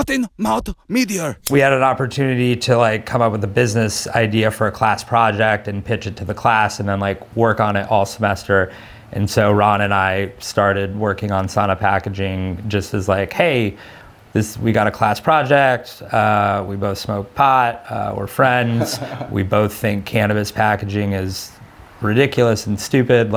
Cottonmouth Media. We had an opportunity to like come up with a business idea for a class project and pitch it to the class and then like work on it all semester. And so Ron and I started working on Sana Packaging just as like, hey, we got a class project. We both smoke pot. We're friends. We both think cannabis packaging is ridiculous and stupid.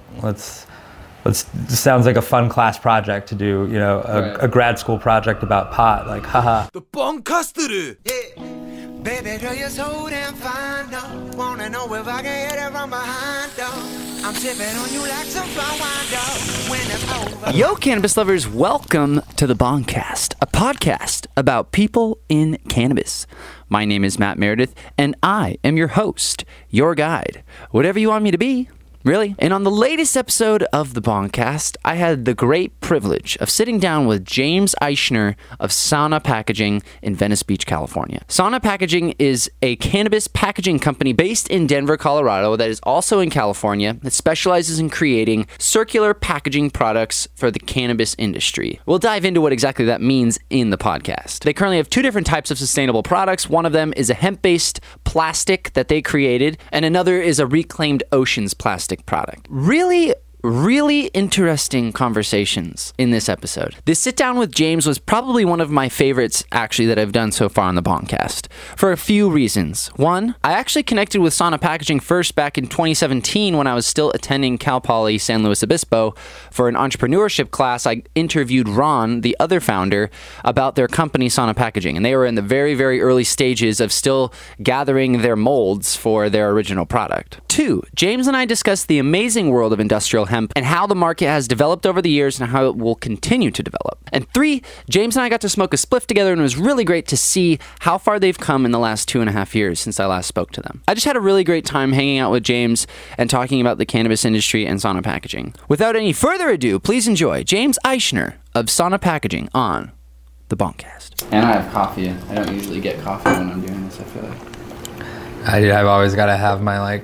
This sounds like a fun class project to do, you know, a grad school project about pot. Like, haha. The Boncaster. Yeah. Baby girl, you're so damn fine, though. Wanna know if I can hit it from behind, though. I'm tipping on you like some fine wine, though. When it's over. Yo, cannabis lovers, welcome to the Boncast, a podcast about people in cannabis. My name is Matt Meredith, and I am your host, your guide, whatever you want me to be. Really? And on the latest episode of the Boncast, I had the great privilege of sitting down with James Eichner of Sana Packaging in Venice Beach, California. Sana Packaging is a cannabis packaging company based in Denver, Colorado that is also in California that specializes in creating circular packaging products for the cannabis industry. We'll dive into what exactly that means in the podcast. They currently have two different types of sustainable products. One of them is a hemp-based plastic that they created, and another is a reclaimed oceans plastic product. Really interesting conversations in this episode. This sit down with James was probably one of my favorites actually that I've done so far on the Boncast for a few reasons. One, I actually connected with Sana Packaging first back in 2017 when I was still attending Cal Poly San Luis Obispo for an entrepreneurship class. I interviewed Ron, the other founder, about their company Sana Packaging, and they were in the very, very early stages of still gathering their molds for their original product. Two, James and I discussed the amazing world of industrial hemp and how the market has developed over the years and how it will continue to develop. And three, James and I got to smoke a spliff together, and it was really great to see how far they've come in the last 2.5 years since I last spoke to them. I just had a really great time hanging out with James and talking about the cannabis industry and Sana Packaging. Without any further ado, please enjoy James Eichner of Sana Packaging on the Boncast. And I have coffee. I don't usually get coffee when I'm doing this, I feel like. I've always got to have my like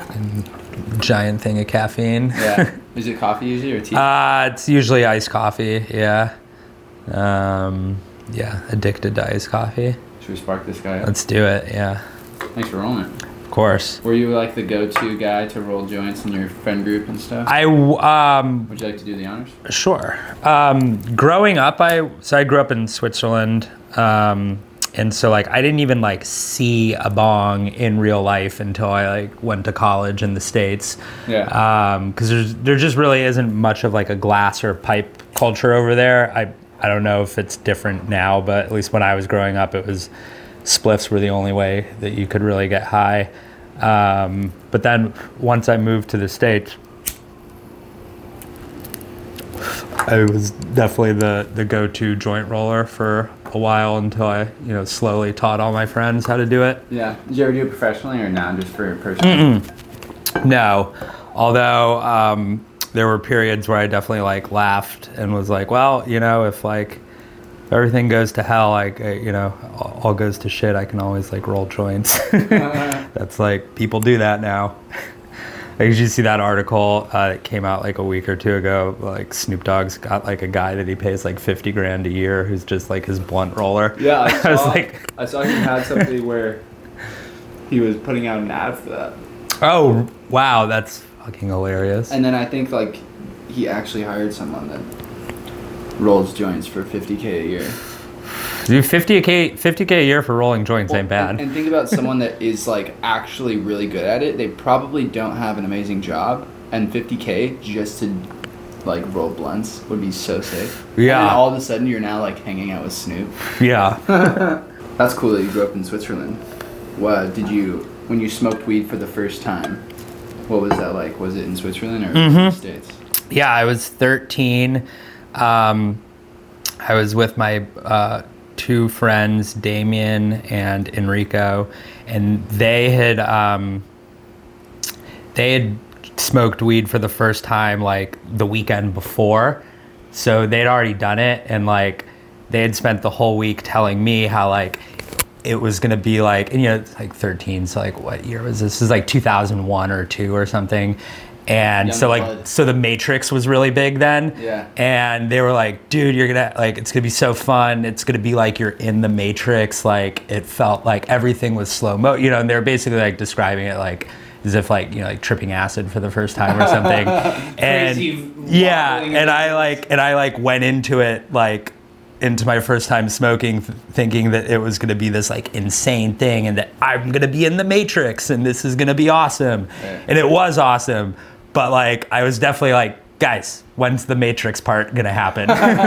giant thing of caffeine. Yeah. Is it coffee usually or tea? It's usually iced coffee. Yeah. Addicted to iced coffee. Should we spark this guy up? Let's do it. Yeah. Thanks for rolling. Of course. Were you like the go-to guy to roll joints in your friend group and stuff? Would you like to do the honors? Sure. Growing up, I grew up in Switzerland. And so like I didn't even like see a bong in real life until I like went to college in the States. Yeah. Because there just really isn't much of like a glass or pipe culture over there. I don't know if it's different now, but at least when I was growing up, it was spliffs were the only way that you could really get high. But then once I moved to the States, I was definitely the go-to joint roller for a while until I, slowly taught all my friends how to do it. Yeah. Did you ever do it professionally or not, just for personal? No. Although there were periods where I definitely like laughed and was like, well, if like everything goes to hell, like all goes to shit, I can always like roll joints. That's like people do that now. Did you see that article that came out like a week or two ago? Like Snoop Dogg's got like a guy that he pays like $50,000 a year who's just like his blunt roller. Yeah, I saw he had something where he was putting out an ad for that. Oh wow, that's fucking hilarious. And then I think like he actually hired someone that rolls joints for $50,000 a year. Dude, $50K a year for rolling joints ain't bad. And think about someone that is like actually really good at it. They probably don't have an amazing job, and $50K just to like roll blunts would be so sick. Yeah. And then all of a sudden you're now like hanging out with Snoop. Yeah. That's cool that you grew up in Switzerland. When you smoked weed for the first time, what was that like? Was it in Switzerland or in the States? Yeah, I was 13. I was with my two friends, Damien and Enrico, and they had smoked weed for the first time like the weekend before, so they'd already done it, and like they had spent the whole week telling me how like it was gonna be like, and it's like 13, so like what year was this? This is like 2001 or 2 or something. And Young so blood. so the Matrix was really big then. Yeah. And they were like, dude, you're gonna like, it's gonna be so fun. It's gonna be like you're in the Matrix. Like it felt like everything was slow mo, you know, and they were basically like describing it like as if like, you know, like tripping acid for the first time or something. And Crazy yeah, wobbling and I like went into it like into my first time smoking thinking that it was going to be this like insane thing and that I'm going to be in the Matrix and this is going to be awesome. Right. And it was awesome. But like, I was definitely like, guys, when's the Matrix part going to happen?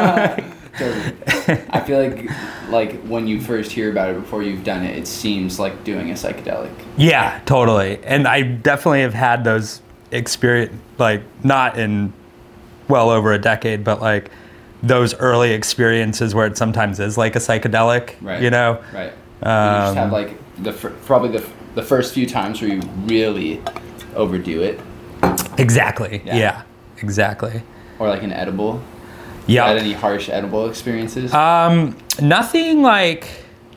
I feel like when you first hear about it before you've done it, it seems like doing a psychedelic. Yeah, totally. And I definitely have had those experience, like not in well over a decade, but like those early experiences where it sometimes is like a psychedelic, Right. you know? Right. You just have like probably the first few times where you really overdo it, Exactly. Yeah. Yeah, exactly. or like an edible. Yeah. Had any harsh edible experiences? Nothing like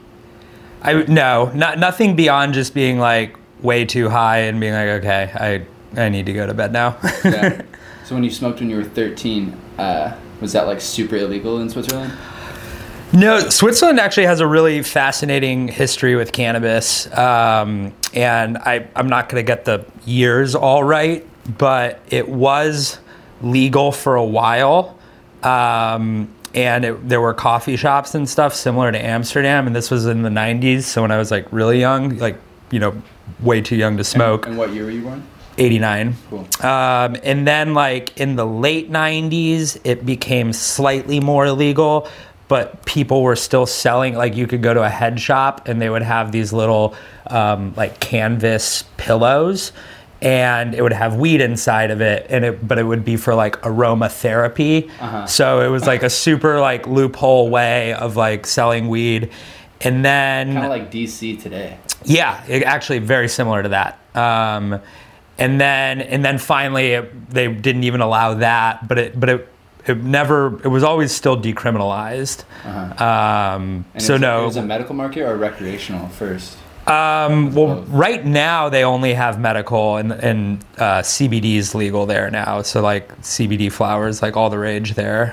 nothing beyond just being like way too high and being like, okay, I need to go to bed now. Yeah. So when you smoked when you were 13, was that like super illegal in Switzerland? No, Switzerland actually has a really fascinating history with cannabis. And I'm not going to get the years all right, but it was legal for a while. And there were coffee shops and stuff similar to Amsterdam. And this was in the 90s. So when I was like really young, like, you know, way too young to smoke. And what year were you born? 89. Cool. And then like in the late 90s, it became slightly more illegal, but people were still selling, like you could go to a head shop and they would have these little like canvas pillows and it would have weed inside of it, but it would be for like aromatherapy. So it was like a super like loophole way of like selling weed. And then Kind of like DC today. yeah, actually very similar to that. And then finally they didn't even allow that, but it was always still decriminalized. And So it no. was a medical market or recreational first? Well, right now they only have medical and CBD is legal there now. So like CBD flowers, like all the rage there.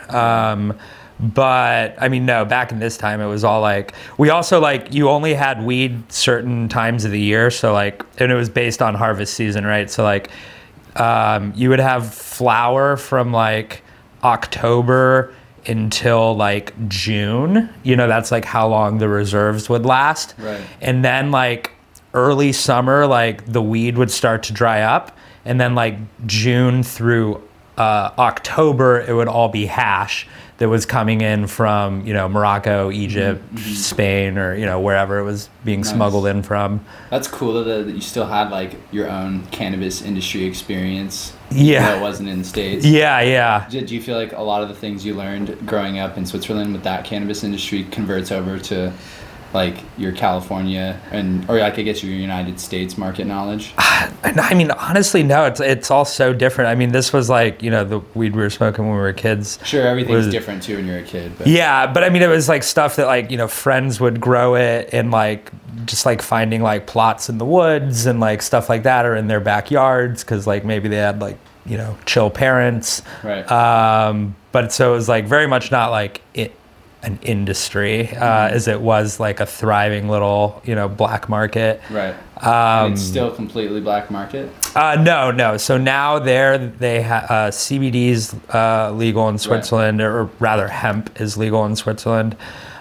But I mean, no, back in this time, it was all like, we also like, you only had weed certain times of the year. So like, and it was based on harvest season, right? So like, you would have flower from like October until like June, you know, that's like how long the reserves would last. Right. And then like early summer, like the weed would start to dry up. And then like June through October, it would all be hash that was coming in from, you know, Morocco, Egypt, Spain, or, you know, wherever it was being smuggled in from. That's cool that you still had like your own cannabis industry experience. Yeah. Even though it wasn't in the States. Yeah. Did you feel like a lot of the things you learned growing up in Switzerland with that cannabis industry converts over to like your California or like I guess your United States market knowledge? I mean, honestly, no, it's all so different. I mean, this was like, you know, the weed we were smoking when we were kids. Sure, everything's was- different too when you're a kid. But Yeah, but I mean, it was like stuff that like, you know, friends would grow it and like just like finding like plots in the woods and like stuff like that or in their backyards because like maybe they had like, you know, chill parents. Right. But so it was like very much not like an industry as it was like a thriving little, you know, black market. Right. And it's still completely black market? No. So now they have CBD's legal in Switzerland, or rather hemp is legal in Switzerland.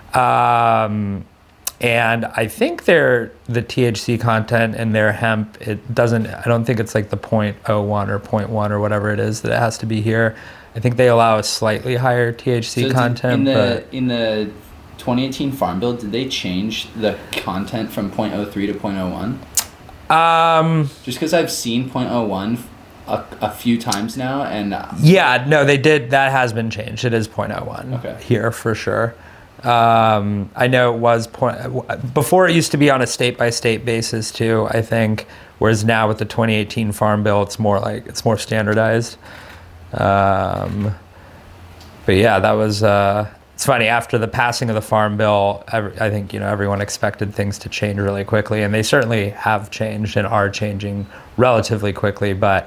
And I think the THC content in their hemp, I don't think it's like the 0.01 or 0.1 or whatever it is that it has to be here. I think they allow a slightly higher THC content. In the 2018 Farm Bill, did they change the content from 0.03 to 0.01? Just because I've seen 0.01 a few times now, and yeah, no, they did. That has been changed. It is 0.01 here for sure. I know it was before. It used to be on a state-by-state basis too, I think. Whereas now with the 2018 Farm Bill, it's more standardized. But yeah, that was. It's funny, after the passing of the Farm Bill, I think, you know, everyone expected things to change really quickly, and they certainly have changed and are changing relatively quickly. But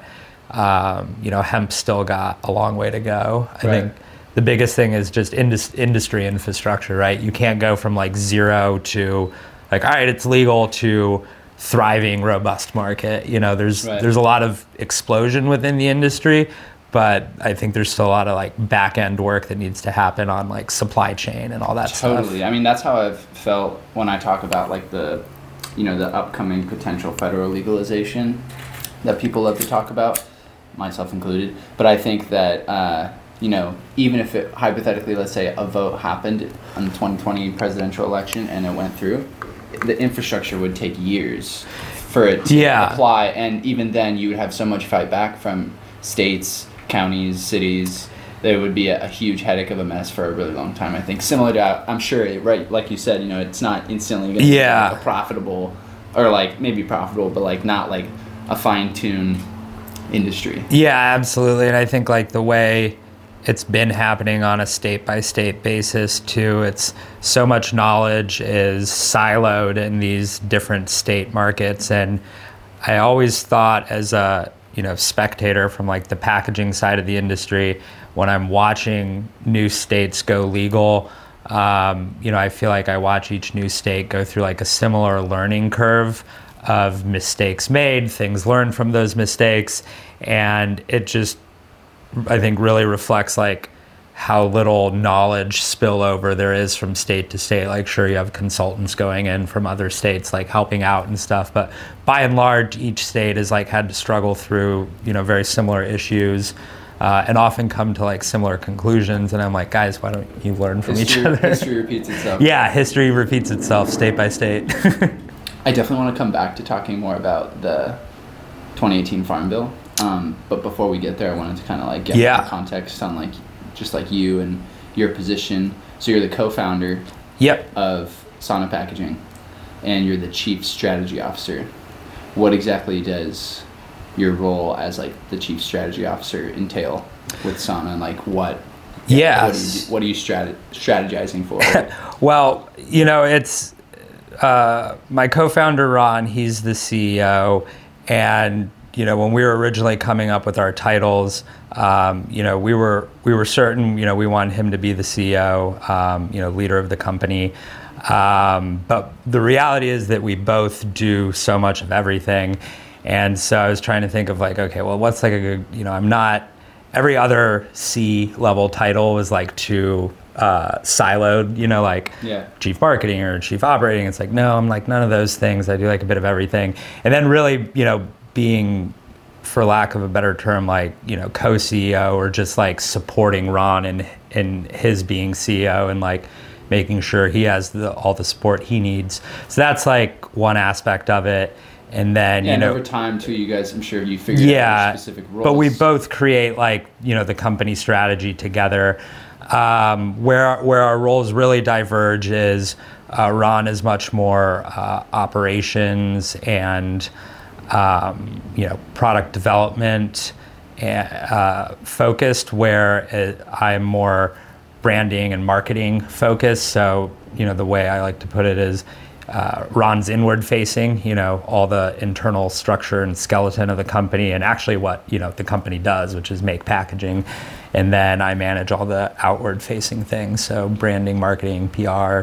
hemp still got a long way to go. I Right. think the biggest thing is just industry infrastructure, right? You can't go from like zero to like, all right, it's legal to thriving, robust market. There's Right. a lot of explosion within the industry, but I think there's still a lot of like back end work that needs to happen on like supply chain and all that stuff. Totally. I mean, that's how I've felt when I talk about like the upcoming potential federal legalization that people love to talk about, myself included. But I think that, even if it hypothetically, let's say a vote happened on the 2020 presidential election and it went through, the infrastructure would take years for it to apply. And even then you would have so much fight back from states, counties, cities. There would be a huge headache of a mess for a really long time, I think. Similar to, I'm sure, right, like you said, it's not instantly going to be like a profitable, or like maybe profitable, but like not like a fine-tuned industry. Yeah, absolutely. And I think like the way it's been happening on a state-by-state basis too, it's so much knowledge is siloed in these different state markets. And I always thought as a spectator from like the packaging side of the industry, when I'm watching new states go legal, I feel like I watch each new state go through like a similar learning curve of mistakes made, things learned from those mistakes. And it just, I think, really reflects like how little knowledge spillover there is from state to state. Like, sure, you have consultants going in from other states, like helping out and stuff, but by and large, each state has like had to struggle through, very similar issues, and often come to like similar conclusions. And I'm like, guys, why don't you learn from each other? History repeats itself. Yeah, history repeats itself state by state. I definitely want to come back to talking more about the 2018 Farm Bill. But before we get there, I wanted to kind of like get more context on like just like you and your position. So you're the co-founder of Sana Packaging, and you're the chief strategy officer. What exactly does your role as like the chief strategy officer entail with Sana, and like what are you strategizing for? Well, it's my co-founder Ron. He's the CEO, and when we were originally coming up with our titles, we were certain, we wanted him to be the CEO, leader of the company. But the reality is that we both do so much of everything. And so I was trying to think of like, okay, well, what's like a good, I'm not, every other C-level title was like too siloed, like chief marketing or chief operating. It's like, no, I'm like none of those things. I do like a bit of everything. And then really, being, for lack of a better term, like, co-CEO, or just like supporting Ron in his being CEO and like making sure he has all the support he needs. So that's like one aspect of it. And then, and over time too, you guys, I'm sure you figured out your specific roles. But we both create like, the company strategy together. Where our roles really diverge is Ron is much more operations and product development focused, where I'm more branding and marketing focused. So, the way I like to put it is Ron's inward facing, all the internal structure and skeleton of the company, and actually what, the company does, which is make packaging. And then I manage all the outward facing things. So branding, marketing, PR,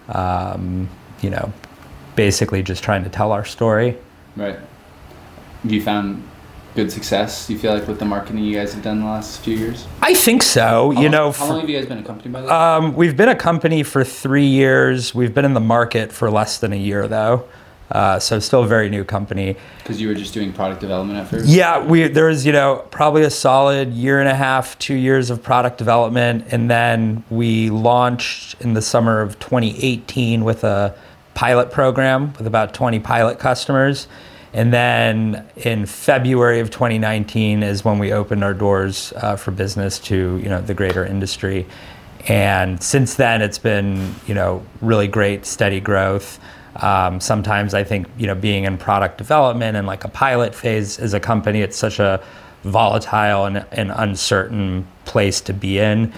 basically just trying to tell our story. Right. Have you found good success, you feel like, with the marketing you guys have done the last few years? I think so. How long have you guys been a company, by the way? We've been a company for 3 years. We've been in the market for less than a year, though. So still a very new company. Because you were just doing product development at first? Yeah, there was, probably a solid 1.5 2 years of product development. And then we launched in the summer of 2018 with a pilot program with about 20 pilot customers. And then in February of 2019 is when we opened our doors for business to, the greater industry. And since then, it's been, really great, steady growth. Sometimes I think, being in product development and like a pilot phase as a company, it's such a volatile and uncertain place to be in.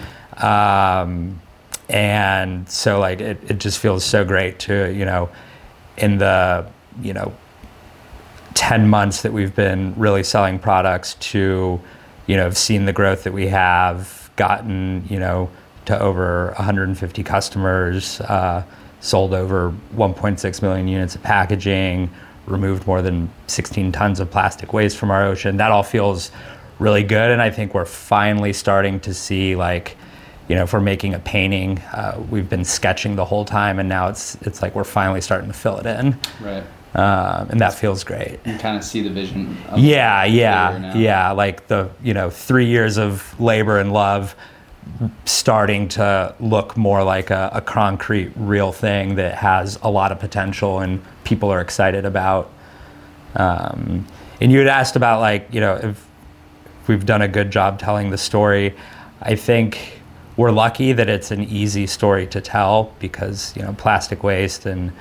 And so like, it just feels so great to, in the, 10 months that we've been really selling products to, have seen the growth that we have, gotten, to over 150 customers, sold over 1.6 million units of packaging, removed more than 16 tons of plastic waste from our ocean. That all feels really good. And I think we're finally starting to see, like, if we're making a painting, we've been sketching the whole time, and now it's like we're finally starting to fill it in. Right. And that feels great. You kind of see the vision. Yeah. Like the 3 years of labor and love starting to look more like a concrete, real thing that has a lot of potential and people are excited about. And you had asked about, like, if we've done a good job telling the story. I think we're lucky that it's an easy story to tell because, plastic waste and,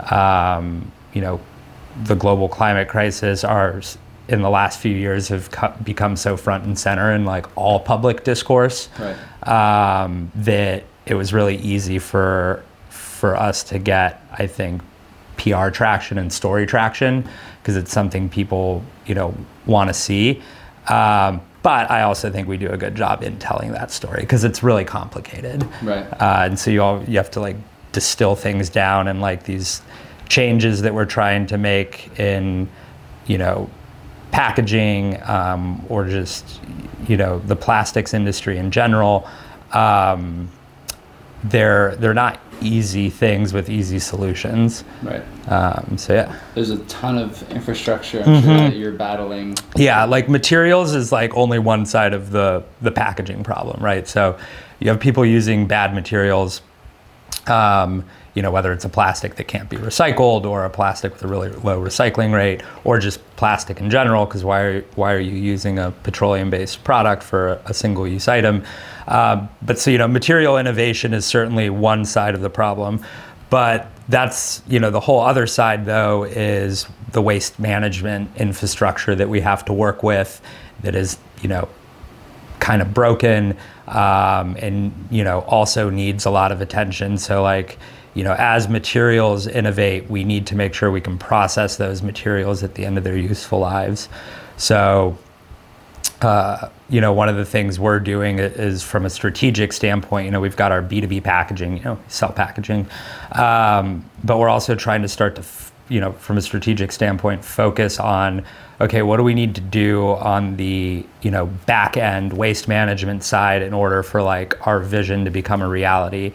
the global climate crisis are, in the last few years, have become so front and center in, like, all public discourse. Right. That it was really easy for us to get, I think, PR traction and story traction because it's something people, want to see. But I also think we do a good job in telling that story because it's really complicated. Right. And so you have to, like, distill things down, and, like, these changes that we're trying to make in, packaging, or just, the plastics industry in general. They're not easy things with easy solutions. Right. So yeah. There's a ton of infrastructure I'm sure that you're battling. Yeah, like materials is like only one side of the packaging problem, right? So you have people using bad materials, whether it's a plastic that can't be recycled or a plastic with a really low recycling rate, or just plastic in general, because why are you using a petroleum-based product for a single-use item? But so, material innovation is certainly one side of the problem. But that's, the whole other side, though, is the waste management infrastructure that we have to work with that is, kind of broken, and, also needs a lot of attention. So, like, as materials innovate, we need to make sure we can process those materials at the end of their useful lives. So, one of the things we're doing is from a strategic standpoint, we've got our B2B packaging, sell packaging. But we're also trying to start to, from a strategic standpoint, focus on, okay, what do we need to do on the, back end waste management side in order for, like, our vision to become a reality?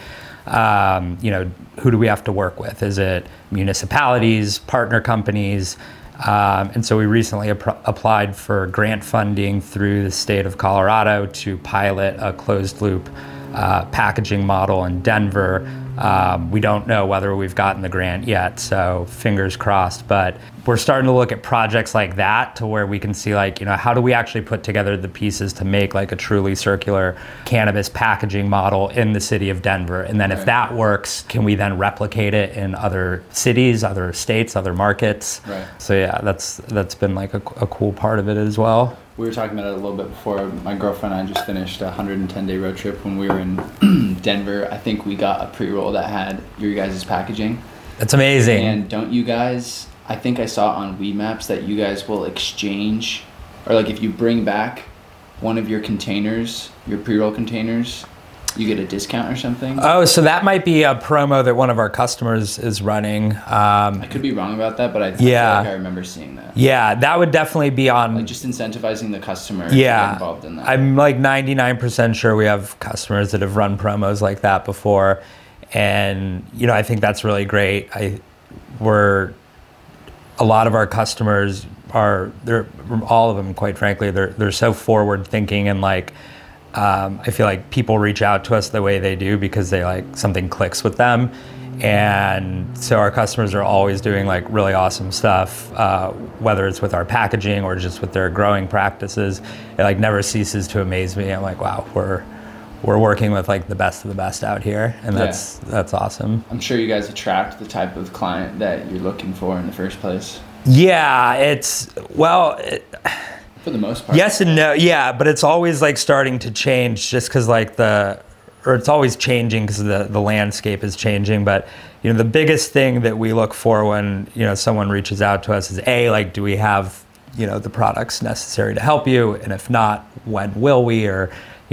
Who do we have to work with? Is it municipalities, partner companies? And so we recently applied for grant funding through the state of Colorado to pilot a closed loop packaging model in Denver. We don't know whether we've gotten the grant yet, so fingers crossed. But we're starting to look at projects like that to where we can see, like, how do we actually put together the pieces to make, like, a truly circular cannabis packaging model in the city of Denver? And then if that works, can we then replicate it in other cities, other states, other markets? Right. So yeah, that's been, like, a cool part of it as well. We were talking about it a little bit before. My girlfriend and I just finished a 110-day road trip when we were in Denver. I think we got a pre-roll that had your guys' packaging. That's amazing. And don't you guys, I think I saw on Weed Maps that you guys will exchange, or, like, if you bring back one of your containers, your pre-roll containers, you get a discount or something? Oh, so that might be a promo that one of our customers is running. I could be wrong about that, but I feel like I remember seeing that. Yeah, that would definitely be on... Like, just incentivizing the customer to get involved in that. I'm, like, 99% sure we have customers that have run promos like that before. And, I think that's really great. A lot of our customers they're all of them, quite frankly, they're so forward thinking, and, like, I feel like people reach out to us the way they do because they, like, something clicks with them. And so our customers are always doing, like, really awesome stuff, whether it's with our packaging or just with their growing practices. It, like, never ceases to amaze me. I'm like, wow, we're working with, like, the best of the best out here, and that's awesome. I'm sure you guys attract the type of client that you're looking for in the first place. Yeah, for the most part. Yes and no. Yeah, but it's always, like, starting to change just because, like, the or it's always changing because the landscape is changing. But the biggest thing that we look for when someone reaches out to us is like, do we have the products necessary to help you, and if not, when will we, or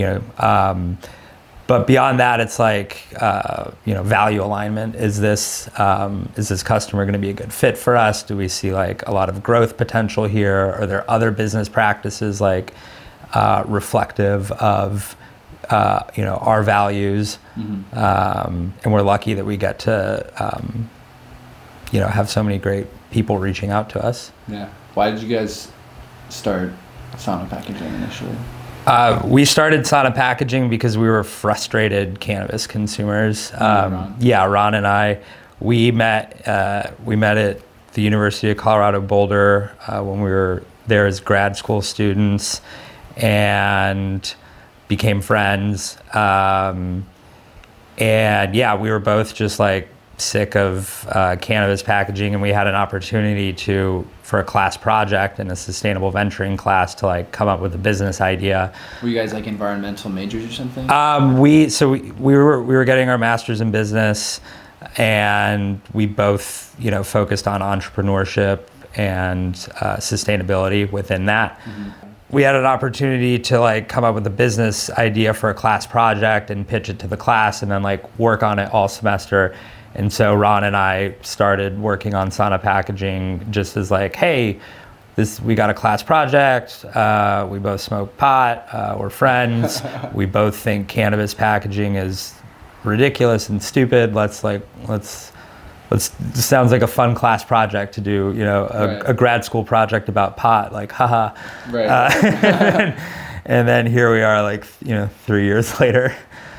but beyond that, it's like value alignment. Is this customer going to be a good fit for us? Do we see like a lot of growth potential here? Are there other business practices like reflective of our values? And we're lucky that we get to have so many great people reaching out to us. Yeah. Why did you guys start Sana Packaging initially? We started Sana Packaging because we were frustrated cannabis consumers. Ron and I, we met at the University of Colorado Boulder when we were there as grad school students, and became friends. And we were both just like sick of cannabis packaging, and we had an opportunity for a class project and a sustainable venturing class to like come up with a business idea. Were you guys like environmental majors or something? We were getting our master's in business, and we both focused on entrepreneurship and sustainability within that. We had an opportunity to like come up with a business idea for a class project and pitch it to the class, and then like work on it all semester. And so Ron and I started working on Sana Packaging just as like, hey, we got a class project. We both smoke pot. We're friends. We both think cannabis packaging is ridiculous and stupid. Let's this sounds like a fun class project to do, a grad school project about pot, like, haha. Right. And then here we are, like, 3 years later.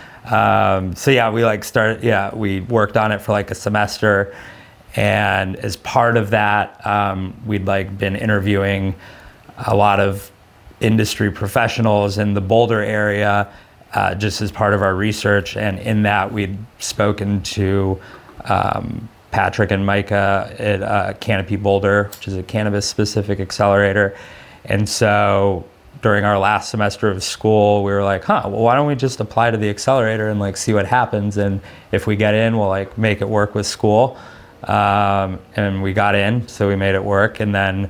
We worked on it for like a semester. And as part of that, we'd like been interviewing a lot of industry professionals in the Boulder area, just as part of our research. And in that, we'd spoken to Patrick and Micah at Canopy Boulder, which is a cannabis-specific accelerator. And so during our last semester of school, we were like, why don't we just apply to the accelerator and like see what happens? And if we get in, we'll like make it work with school. And we got in, so we made it work. And then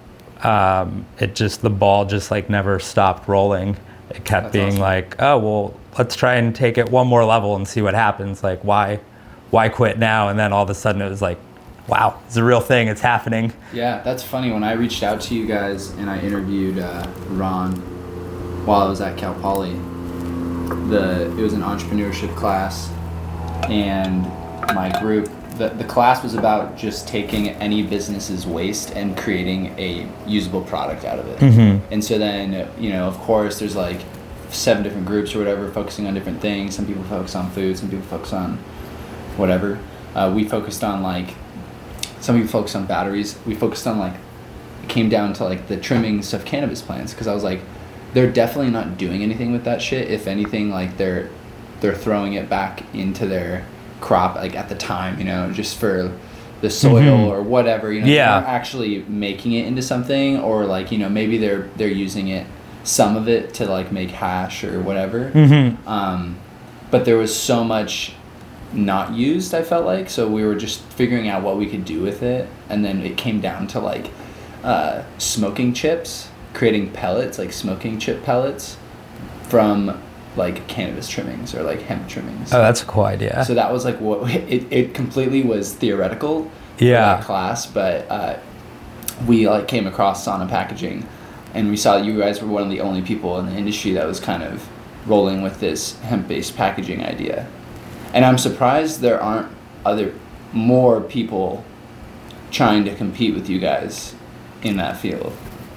the ball just like never stopped rolling. It kept That's being awesome. like, let's try and take it one more level and see what happens. Like, why quit now? And then all of a sudden it was like, wow, it's a real thing. It's happening. Yeah, that's funny. When I reached out to you guys and I interviewed Ron while I was at Cal Poly, it was an entrepreneurship class, and my group, the class was about just taking any business's waste and creating a usable product out of it. And so then, of course, there's like 7 different groups or whatever focusing on different things. Some people focus on food, some people focus on whatever. We focused on like, some people focused on batteries. We focused on like, it came down to like the trimmings of cannabis plants, because I was like, they're definitely not doing anything with that shit. If anything, like they're throwing it back into their crop like at the time, just for the soil or whatever. They're not actually making it into something, or like maybe they're using it, some of it, to like make hash or whatever. But there was so much not used, I felt like, so we were just figuring out what we could do with it. And then it came down to like smoking chips, creating pellets, like smoking chip pellets from like cannabis trimmings or like hemp trimmings. Oh, that's a cool idea. So that was like what it completely was theoretical for that class, but we like came across Sana Packaging, and we saw you guys were one of the only people in the industry that was kind of rolling with this hemp-based packaging idea. And I'm surprised there aren't more people trying to compete with you guys in that field.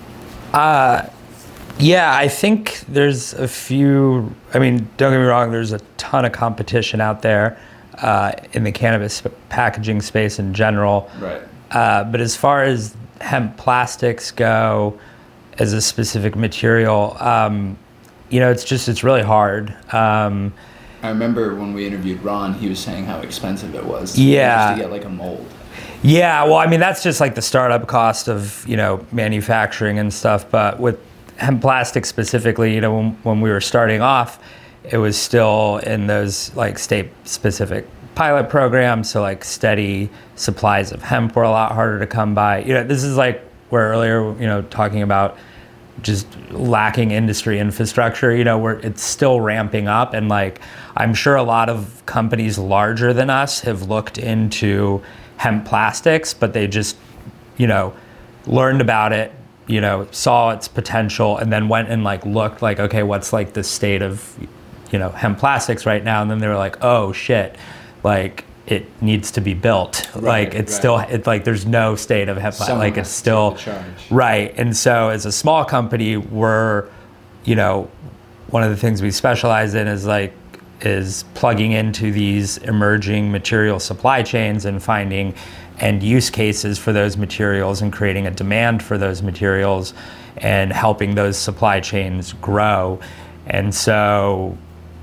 I think there's a few. I mean, don't get me wrong, there's a ton of competition out there in the cannabis packaging space in general. Right. But as far as hemp plastics go, as a specific material, it's really hard. I remember when we interviewed Ron, he was saying how expensive it was. Yeah. Just to get like a mold. Yeah, well, I mean, that's just like the startup cost of, manufacturing and stuff. But with hemp plastic specifically, when we were starting off, it was still in those like state specific pilot programs. So like steady supplies of hemp were a lot harder to come by. This is like where earlier, talking about just lacking industry infrastructure, where it's still ramping up. And like, I'm sure a lot of companies larger than us have looked into hemp plastics, but they just, learned about it, saw its potential, and then went and like looked like, okay, what's like the state of, hemp plastics right now? And then they were like, oh shit, like it needs to be built. Right, like it's like there's no state of hemp, Someone like has it's to still take the charge. right. And so as a small company, we're, one of the things we specialize in is plugging into these emerging material supply chains and finding end use cases for those materials and creating a demand for those materials and helping those supply chains grow. And so,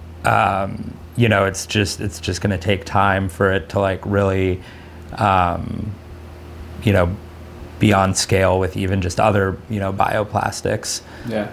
it's just going to take time for it to like really, be on scale with even just other, bioplastics. Yeah.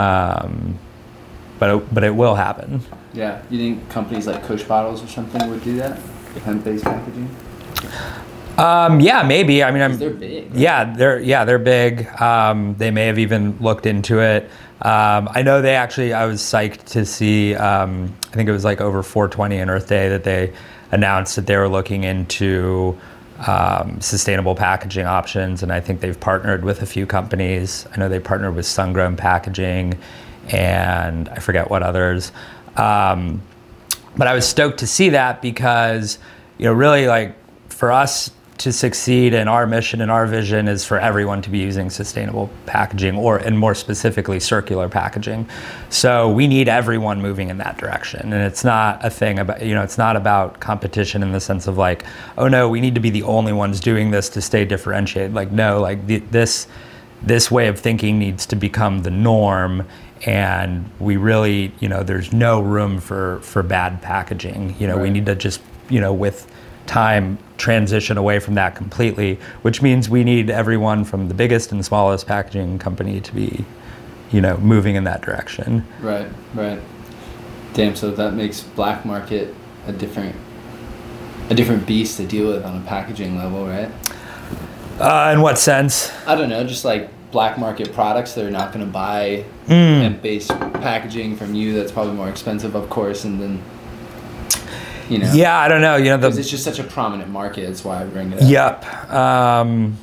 But it will happen. Yeah. You think companies like Kush Bottles or something would do that? Hemp-based packaging? Yeah, maybe. I mean, They're big. Right? They're big. They may have even looked into it. I know I was psyched to see, I think it was like over 420 and Earth Day that they announced that they were looking into sustainable packaging options. And I think they've partnered with a few companies. I know they partnered with Sungrown Packaging and I forget what others. But I was stoked to see that because, really like for us to succeed, and our mission and our vision is for everyone to be using sustainable packaging and more specifically circular packaging. So we need everyone moving in that direction. And it's not a thing about, it's not about competition in the sense of like, oh no, we need to be the only ones doing this to stay differentiated. Like, no, like this way of thinking needs to become the norm. And we really, there's no room for bad packaging. Right. We need to just, with time transition away from that completely, which means we need everyone from the biggest and smallest packaging company to be, moving in that direction. Right. Damn, so that makes black market a different beast to deal with on a packaging level, right? In what sense? I don't know, just like black market products, they're not going to buy hemp-based packaging from you. That's probably more expensive, of course, and then Yeah, I don't know. Because it's just such a prominent market. That's why I bring it up. Yep.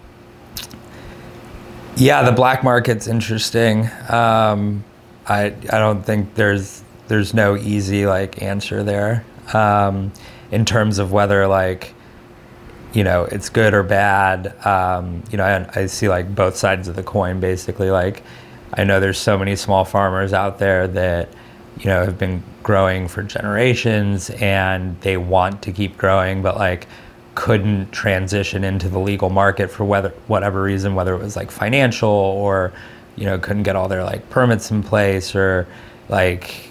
The black market's interesting. I don't think there's no easy like answer there in terms of whether like it's good or bad. I see like both sides of the coin basically. Like I know there's so many small farmers out there that have been growing for generations and they want to keep growing, but like couldn't transition into the legal market for whatever reason, whether it was like financial or, couldn't get all their like permits in place or like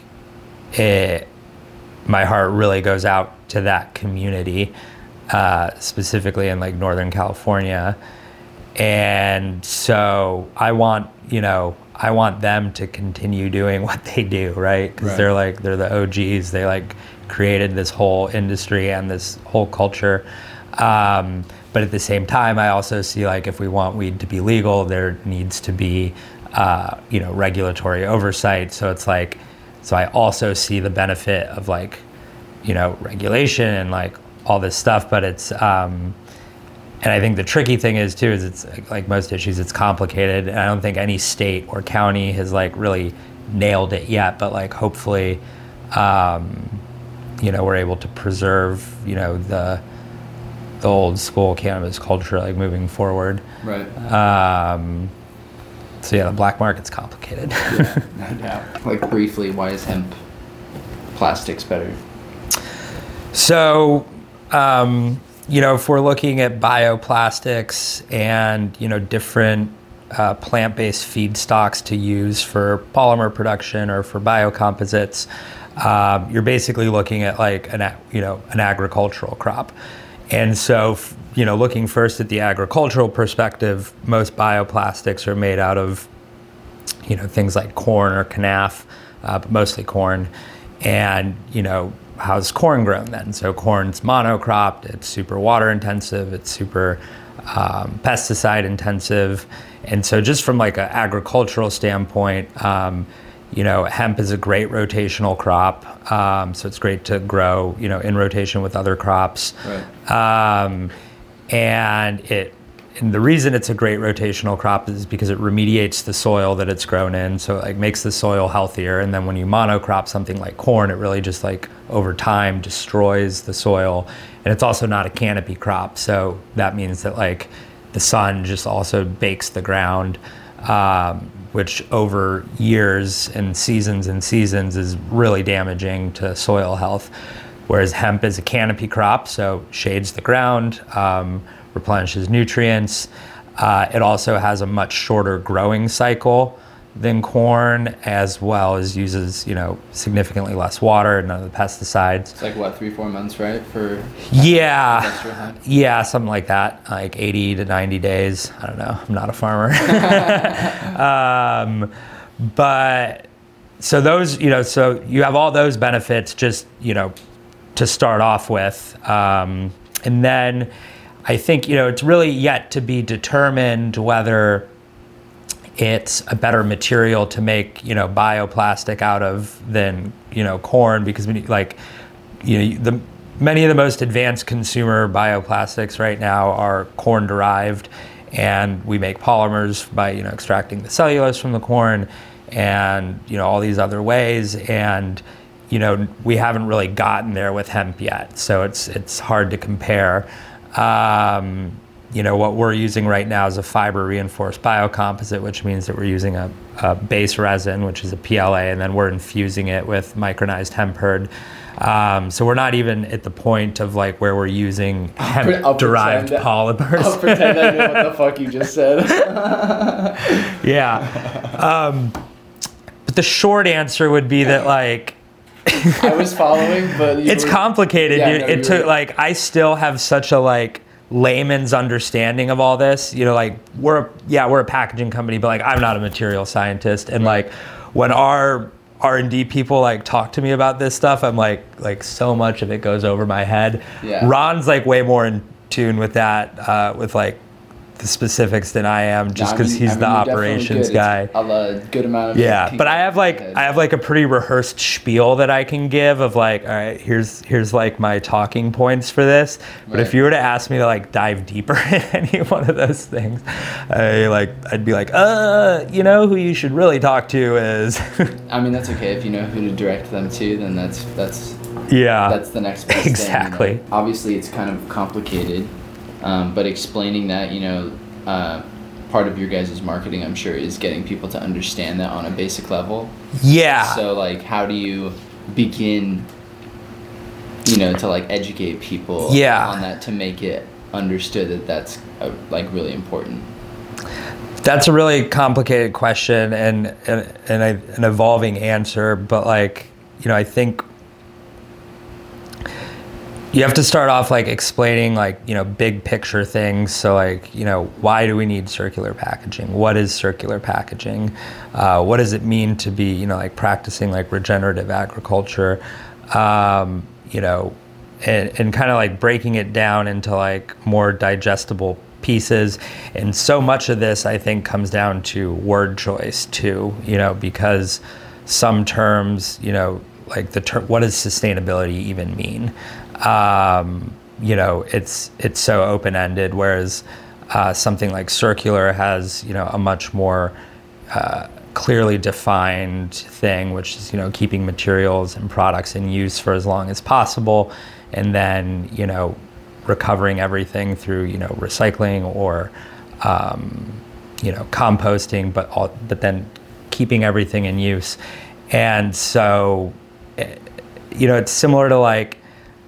my heart really goes out to that community, specifically in like Northern California. And so I want them to continue doing what they do, right? Because they're the OGs. They like created this whole industry and this whole culture. But at the same time, I also see like if we want weed to be legal, there needs to be regulatory oversight. So it's like, so I also see the benefit of like regulation and like all this stuff. But it's and I think the tricky thing is too, is it's like most issues, it's complicated. And I don't think any state or county has like really nailed it yet, but like hopefully, we're able to preserve, the old school cannabis culture, like moving forward. Right. So the black market's complicated. Yeah, no doubt. Like briefly, why is hemp plastics better? So, if we're looking at bioplastics and, different plant-based feedstocks to use for polymer production or for biocomposites, you're basically looking at like an agricultural crop. And so, looking first at the agricultural perspective, most bioplastics are made out of, things like corn or canaf, but mostly corn. And, how's corn grown then? So corn's monocropped, it's super water intensive, it's super pesticide intensive. And so just from like an agricultural standpoint, hemp is a great rotational crop. So it's great to grow, in rotation with other crops. Right. And the reason it's a great rotational crop is because it remediates the soil that it's grown in. So it like makes the soil healthier. And then when you monocrop something like corn, it really just like over time destroys the soil. And it's also not a canopy crop. So that means that like the sun just also bakes the ground, which over years and seasons is really damaging to soil health. Whereas hemp is a canopy crop, so shades the ground, replenishes nutrients. It also has a much shorter growing cycle than corn, as well as uses, significantly less water and none of the pesticides. It's like what, 3-4 months, right? For yeah, hemp? yeah, something like that, like 80 to 90 days. I don't know. I'm not a farmer. But so those, so you have all those benefits just, to start off with. And then I think, it's really yet to be determined whether it's a better material to make, bioplastic out of than, corn, because many of the most advanced consumer bioplastics right now are corn derived, and we make polymers by, extracting the cellulose from the corn and, all these other ways. And, we haven't really gotten there with hemp yet. So it's hard to compare. What we're using right now is a fiber reinforced biocomposite, which means that we're using a base resin, which is a PLA, and then we're infusing it with micronized hemp hurd. So we're not even at the point of like where we're using hemp-derived polymers. I'll pretend I know what the fuck you just said. Yeah. But the short answer would be that like, I was following, but it's complicated, yeah, dude. No, it took like I still have such a like layman's understanding of all this. Like we're a packaging company, but like I'm not a material scientist. And like when our R&D people like talk to me about this stuff, I'm like so much of it goes over my head. Yeah. Ron's like way more in tune with that, with like the specifics than I am, just because he's the operations guy. A good amount of but I have like a pretty rehearsed spiel that I can give of like, all right, here's like my talking points for this. But if you were to ask me to like dive deeper in any one of those things, I'd be like, who you should really talk to is. I mean, that's okay if you know who to direct them to. Then that's the next best exactly. thing. Obviously, it's kind of complicated. But explaining that, part of your guys' marketing, I'm sure, is getting people to understand that on a basic level. Yeah. So, like, how do you begin, to, like, educate people on that to make it understood that that's, really important? That's a really complicated question and an evolving answer. But, like, I think you have to start off like explaining like, big picture things. So like, why do we need circular packaging? What is circular packaging? What does it mean to be, like practicing like regenerative agriculture? And kind of like breaking it down into like more digestible pieces. And so much of this, I think, comes down to word choice too, because some terms, like the term, what does sustainability even mean? It's so open-ended, whereas something like circular has, a much more clearly defined thing, which is, keeping materials and products in use for as long as possible, and then, recovering everything through, recycling or, composting, but then keeping everything in use. And so, it's similar to like,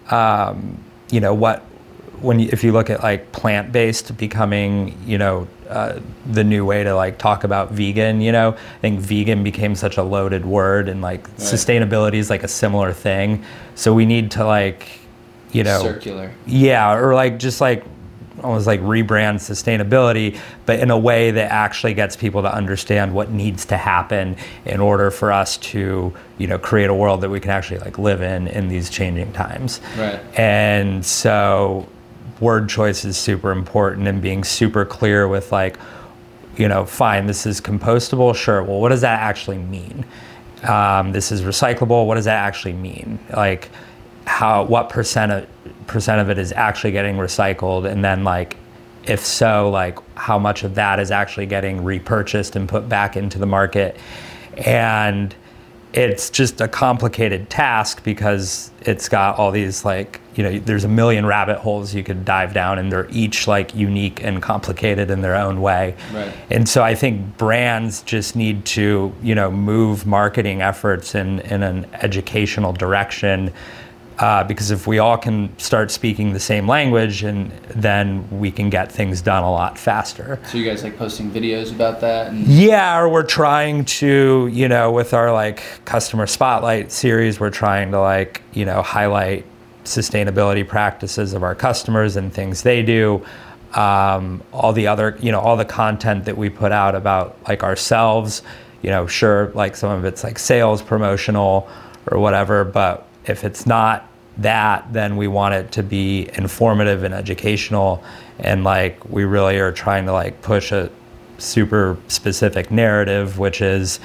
if you look at like plant-based becoming, the new way to like talk about vegan, I think vegan became such a loaded word, and like sustainability is like a similar thing. So we need to like, circular. Yeah. Or like, just like almost like rebrand sustainability, but in a way that actually gets people to understand what needs to happen in order for us to, create a world that we can actually like live in these changing times. Right. And so word choice is super important, and being super clear with like, fine, this is compostable, sure. Well, what does that actually mean? This is recyclable. What does that actually mean? Like, what percent of it is actually getting recycled, and then like, if so, like how much of that is actually getting repurchased and put back into the market? And it's just a complicated task because it's got all these like, there's a million rabbit holes you could dive down, and they're each like unique and complicated in their own way. Right. And so I think brands just need to, move marketing efforts in an educational direction, because if we all can start speaking the same language, and then we can get things done a lot faster. So you guys like posting videos about that? Yeah, or we're trying to, with our like customer spotlight series, we're trying to like, highlight sustainability practices of our customers and things they do. All the other, all the content that we put out about like ourselves, sure, like some of it's like sales, promotional or whatever, but if it's not that, then we want it to be informative and educational, and like we really are trying to like push a super specific narrative, which is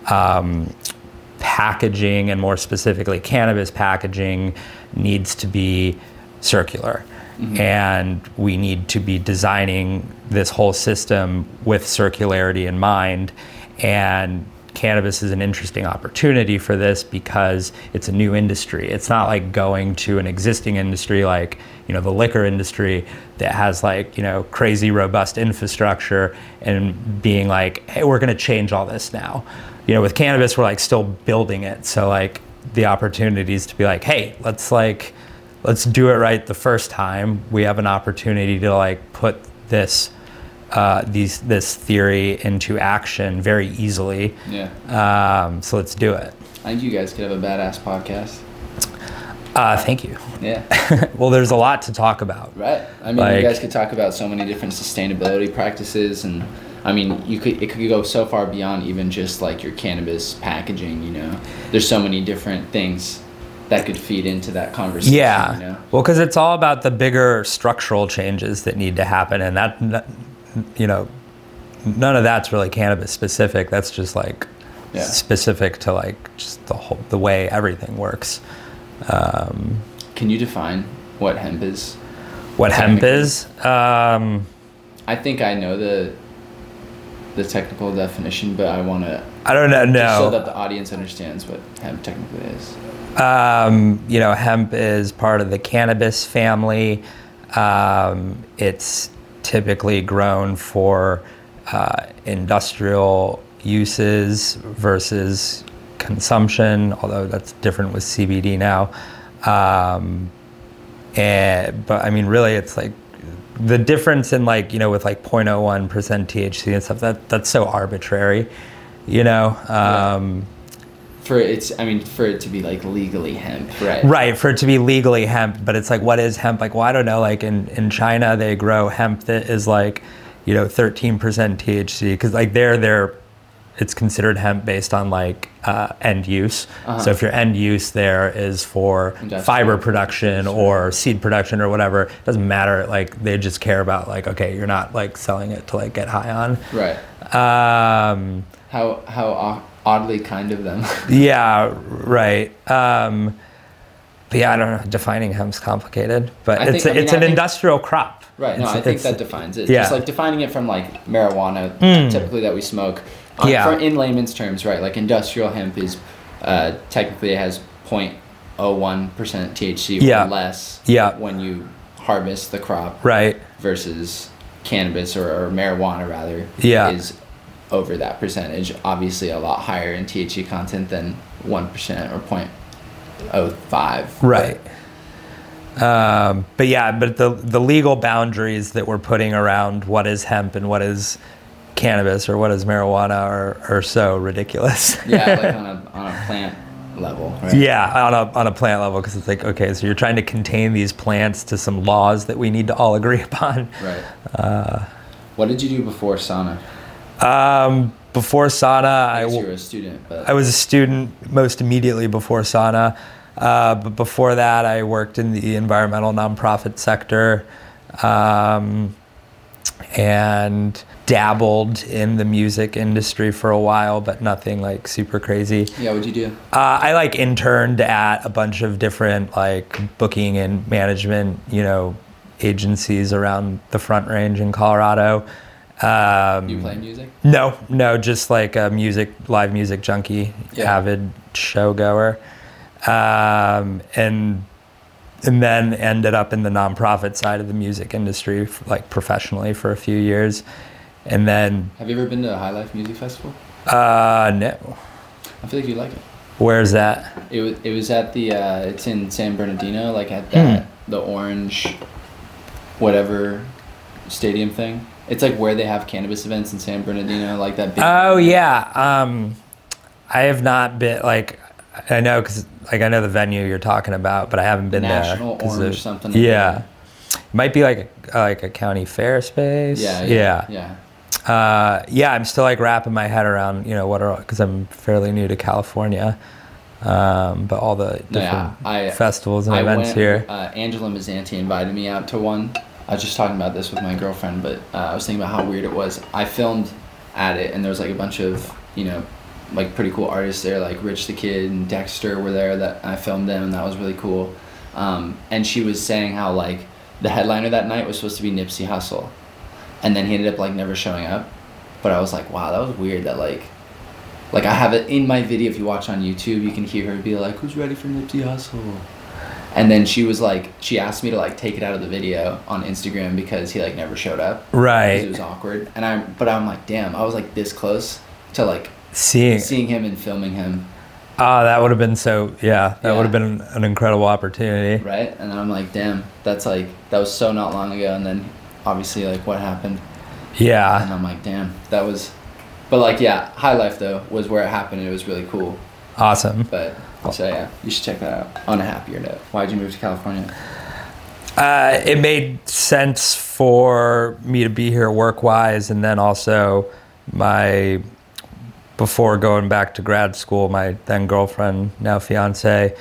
packaging, and more specifically cannabis packaging needs to be circular. Mm-hmm. And we need to be designing this whole system with circularity in mind. And cannabis is an interesting opportunity for this because it's a new industry. It's not like going to an existing industry like, the liquor industry that has like, crazy robust infrastructure and being like, hey, we're going to change all this now. With cannabis, we're like still building it. So like the opportunities to be like, hey, let's do it right the first time. We have an opportunity to like put this theory into action very easily. Yeah. So let's do it. I think you guys could have a badass podcast. Thank you. Yeah. Well, there's a lot to talk about. Right. I mean, you guys could talk about so many different sustainability practices, and I mean, it could go so far beyond even just like your cannabis packaging. There's so many different things that could feed into that conversation. Yeah. Well, because it's all about the bigger structural changes that need to happen, and that, none of that's really cannabis specific. That's just like specific to like just the way everything works. Can you define what hemp is? What hemp is? I think I know the technical definition, but I want to. I don't know. No. So that the audience understands what hemp technically is. Hemp is part of the cannabis family. It's typically grown for industrial uses versus consumption, although that's different with CBD now. But I mean, really, it's like the difference in like, with like 0.01% THC and stuff, that's so arbitrary, For it to be like legally hemp, right? Right, for it to be legally hemp, but it's like, what is hemp? Like, well, I don't know, like in China, they grow hemp that is like, 13% THC, because like it's considered hemp based on like end use. Uh-huh. So if your end use there is for fiber production or seed production or whatever, it doesn't matter. Like they just care about like, okay, you're not like selling it to like get high on. Right. How oddly kind of them. Yeah, right. But yeah, I don't know. Defining hemp's complicated, but it's an industrial crop. Right. No, I think that defines it. Yeah. Just like defining it from like marijuana, typically that we smoke. In layman's terms, right? Like industrial hemp is technically it has 0.01% THC or less when you harvest the crop. Right. Versus cannabis or marijuana rather is over that percentage. Obviously a lot higher in THC content than 1% or 0.05. Right. But the legal boundaries that we're putting around what is hemp and what is cannabis or what is marijuana are so ridiculous. Yeah, like on a plant level, right? Yeah, on a plant level, because it's like, okay, so you're trying to contain these plants to some laws that we need to all agree upon. Right. What did you do before Sana? Before Sana, You were a student, but I was a student most immediately before Sana. But before that, I worked in the environmental nonprofit sector, and dabbled in the music industry for a while, but nothing like super crazy. Yeah, what'd you do? I like interned at a bunch of different like booking and management, agencies around the Front Range in Colorado. You play music? No, just like a live music junkie, avid show goer. And then ended up in the nonprofit side of the music industry, like professionally for a few years. And then... Have you ever been to a High Life Music Festival? No. I feel like you'd like it. Where's that? It was at the, it's in San Bernardino, like at the Orange, whatever stadium thing. It's like where they have cannabis events in San Bernardino, like that big... Oh, yeah. I have not been, like... I know, because I know the venue you're talking about, but I haven't been National there. Orange something. Yeah, it might be like a county fair space. Yeah. I'm still like wrapping my head around because I'm fairly new to California, but all the different festivals and events here. Angela Mazzanti invited me out to one. I was just talking about this with my girlfriend, but I was thinking about how weird it was. I filmed at it, and there was like a bunch of like pretty cool artists there, like Rich the Kid and Dexter were there, that I filmed them, and that was really cool. And she was saying how like the headliner that night was supposed to be Nipsey Hussle, and then he ended up like never showing up. But I was like, wow, that was weird that like I have it in my video. If you watch on YouTube, you can hear her be like, who's ready for Nipsey Hussle? And then she was like, she asked me to like take it out of the video on Instagram because he like never showed up. Right. Because it was awkward. But I'm like, damn, I was like this close to like seeing him and filming him. Oh, that would have been that would have been an incredible opportunity. Right? And then I'm like, damn, that was so not long ago. And then obviously like what happened. Yeah. And I'm like, damn, but like, yeah, High Life though was where it happened, and it was really cool. Awesome. But so yeah, you should check that out. On a happier note, why'd you move to California? It made sense for me to be here work-wise, and then also before going back to grad school, my then girlfriend, now fiance,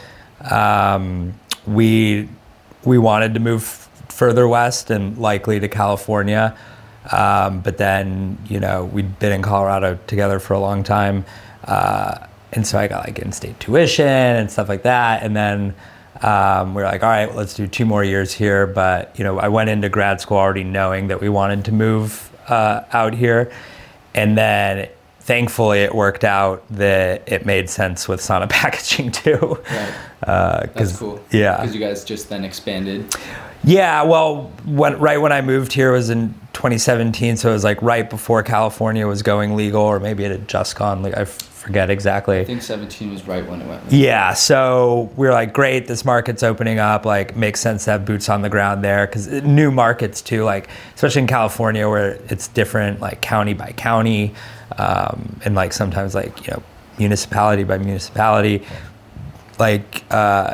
we wanted to move further west and likely to California. But then, we'd been in Colorado together for a long time. And so I got like in-state tuition and stuff like that. And then we were like, all right, well, let's do 2 more years here. But, I went into grad school already knowing that we wanted to move out here. And then thankfully it worked out that it made sense with Sana Packaging too. Right. That's cool. Yeah. Because you guys just then expanded. Yeah, well, right when I moved here was in 2017, so it was like right before California was going legal, or maybe it had just gone. Like I forget exactly. I think 17 was right when it went. Yeah, so we were like, great, this market's opening up. Like, makes sense to have boots on the ground there, because new markets too, like especially in California where it's different, like county by county, and like sometimes like municipality by municipality. Like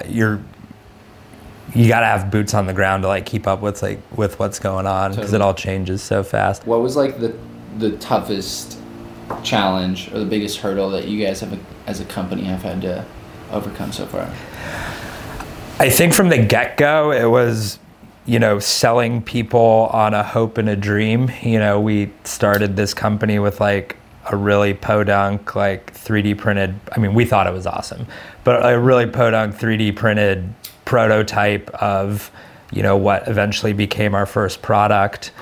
you got to have boots on the ground to like keep up with what's going on, because it all changes so fast. What was like the toughest challenge or the biggest hurdle that you guys have as a company have had to overcome so far? I think from the get-go it was selling people on a hope and a dream. We started this company with like a really podunk like 3D printed, we thought it was awesome, but a really podunk 3D printed prototype of what eventually became our first product,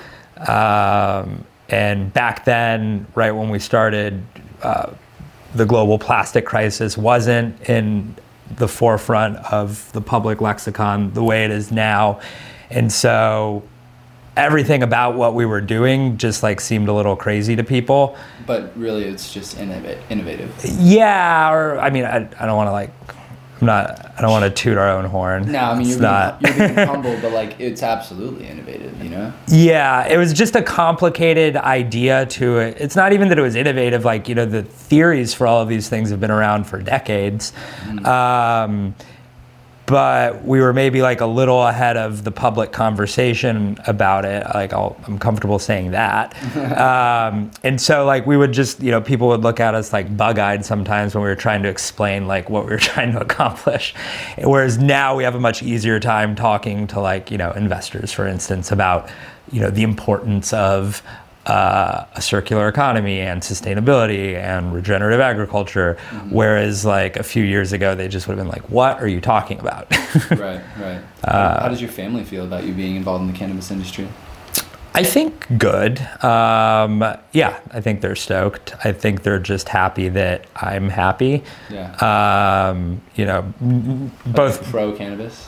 and back then, right when we started, the global plastic crisis wasn't in the forefront of the public lexicon the way it is now, and so everything about what we were doing just like seemed a little crazy to people. But really it's just innovative. Yeah, or I don't want to like I don't want to toot our own horn. No, I mean, It's you're being humble, but like it's absolutely innovative, you know? Yeah, it was just a complicated idea to it. It's not even that it was innovative, like, you know, the theories for all of these things have been around for decades. But we were maybe like a little ahead of the public conversation about it. Like, I'm comfortable saying that. And so like we would just, you know, people would look at us like bug-eyed sometimes when we were trying to explain like what we were trying to accomplish. Whereas now we have a much easier time talking to like, you know, investors, for instance, about, you know, the importance of a circular economy and sustainability and regenerative agriculture, whereas like a few years ago they just would have been like, what are you talking about? Right. How does your family feel about you being involved in the cannabis industry? I think good. Yeah, I think they're stoked. I think they're just happy that I'm happy. Yeah. You know, both pro cannabis.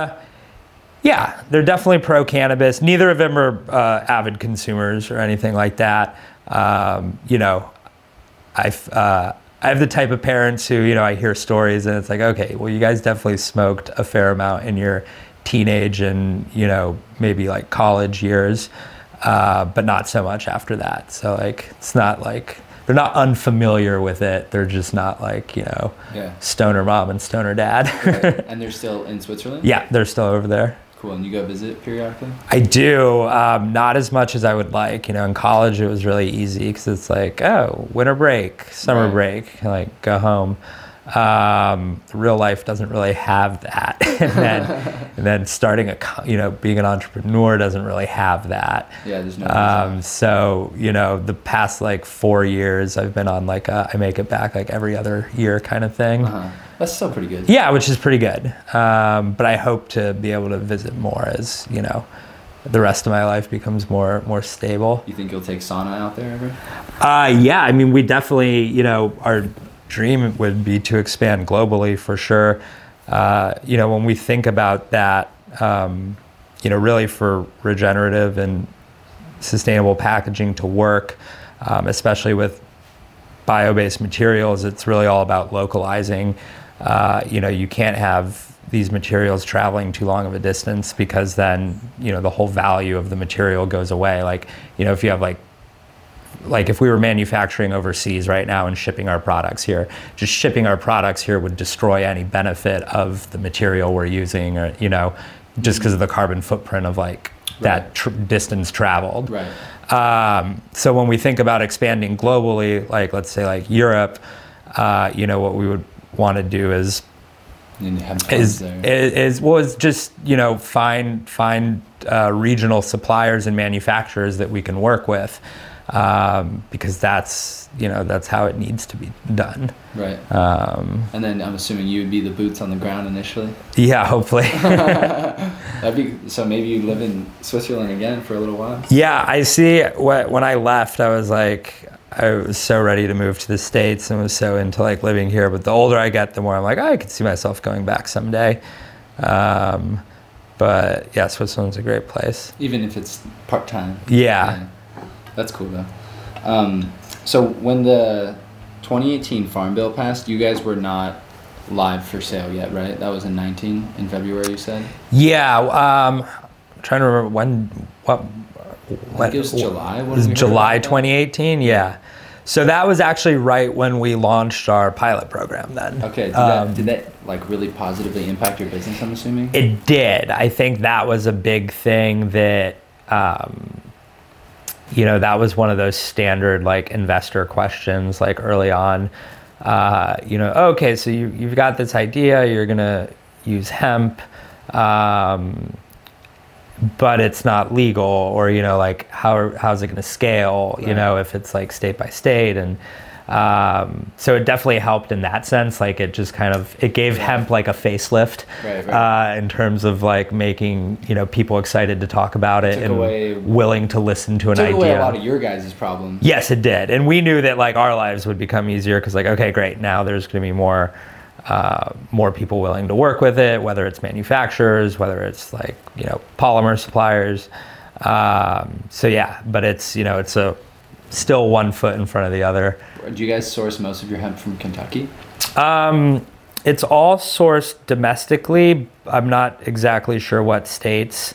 Yeah, they're definitely pro cannabis. Neither of them are avid consumers or anything like that. You know, I have the type of parents who, you know, I hear stories and it's like, okay, well, you guys definitely smoked a fair amount in your teenage and, you know, maybe like college years, but not so much after that. So like, it's not like they're not unfamiliar with it. They're just not like, you know, stoner mom and stoner dad. Right. And they're still in Switzerland? Yeah, they're still over there. Cool. And you go visit periodically? I do. Not as much as I would like. You know, in college it was really easy because it's like, oh, winter break, summer break, like go home. Real life doesn't really have that. and then starting being an entrepreneur doesn't really have that. Yeah, there's no so, you know, the past like 4 years I've been on like I make it back like every other year kind of thing. That's still pretty good. Yeah, which is pretty good. But I hope to be able to visit more as, you know, the rest of my life becomes more stable. You think you'll take sauna out there ever? Yeah, I mean, we definitely, you know, our dream would be to expand globally for sure. You know, when we think about that, you know, really for regenerative and sustainable packaging to work, especially with bio-based materials, it's really all about localizing. You know, you can't have these materials traveling too long of a distance because then, you know, the whole value of the material goes away. Like, you know, if you have like if we were manufacturing overseas right now and shipping our products here, just shipping our products here would destroy any benefit of the material we're using, or, you know, just because of the carbon footprint of like that distance traveled. Right. So when we think about expanding globally, like let's say like Europe, you know, what we would want to do is just, you know, find regional suppliers and manufacturers that we can work with, because that's, you know, that's how it needs to be done. Right. And then I'm assuming you would be the boots on the ground initially. Yeah, hopefully. So maybe you live in Switzerland again for a little while. Yeah, I see. When I left, I was so ready to move to the States and was so into like living here. But the older I get, the more I'm like, I could see myself going back someday. But yeah, Switzerland's a great place. Even if it's part-time. Yeah. That's cool though. So when the 2018 Farm Bill passed, you guys were not live for sale yet, right? That was in February, you said? Yeah. I'm trying to remember when I think it was July. It was July 2018, yeah. So that was actually right when we launched our pilot program then. Okay, did that like really positively impact your business, I'm assuming? It did. I think that was a big thing that, you know, that was one of those standard like investor questions like early on. You know, okay, so you've got this idea, you're gonna use hemp, but it's not legal, or, you know, like how's it going to scale, you know, if it's like state by state. And so it definitely helped in that sense. Like it just kind of, it gave hemp like a facelift, in terms of like making, you know, people excited to talk about it and willing to listen to an idea. Took away a lot of your guys' problems. Yes, it did. And we knew that like our lives would become easier because like, okay, great, now there's going to be more people willing to work with it, whether it's manufacturers, whether it's like, you know, polymer suppliers. So yeah, but it's, you know, it's still one foot in front of the other. Do you guys source most of your hemp from Kentucky? It's all sourced domestically. I'm not exactly sure what states.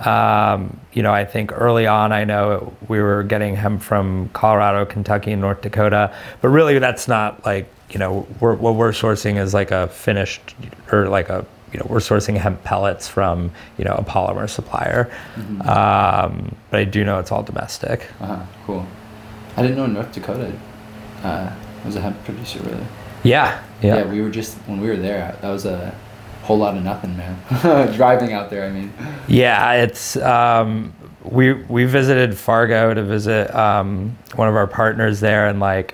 I think early on, I know we were getting hemp from Colorado, Kentucky, and North Dakota, but really that's not like, what we're sourcing is like a finished, or like we're sourcing hemp pellets from, a polymer supplier. But I do know it's all domestic. Cool. I didn't know North Dakota was a hemp producer, really. Yeah. We were when we were there, that was a whole lot of nothing, man. Driving out there, I mean. Yeah, it's we visited Fargo to visit one of our partners there, and like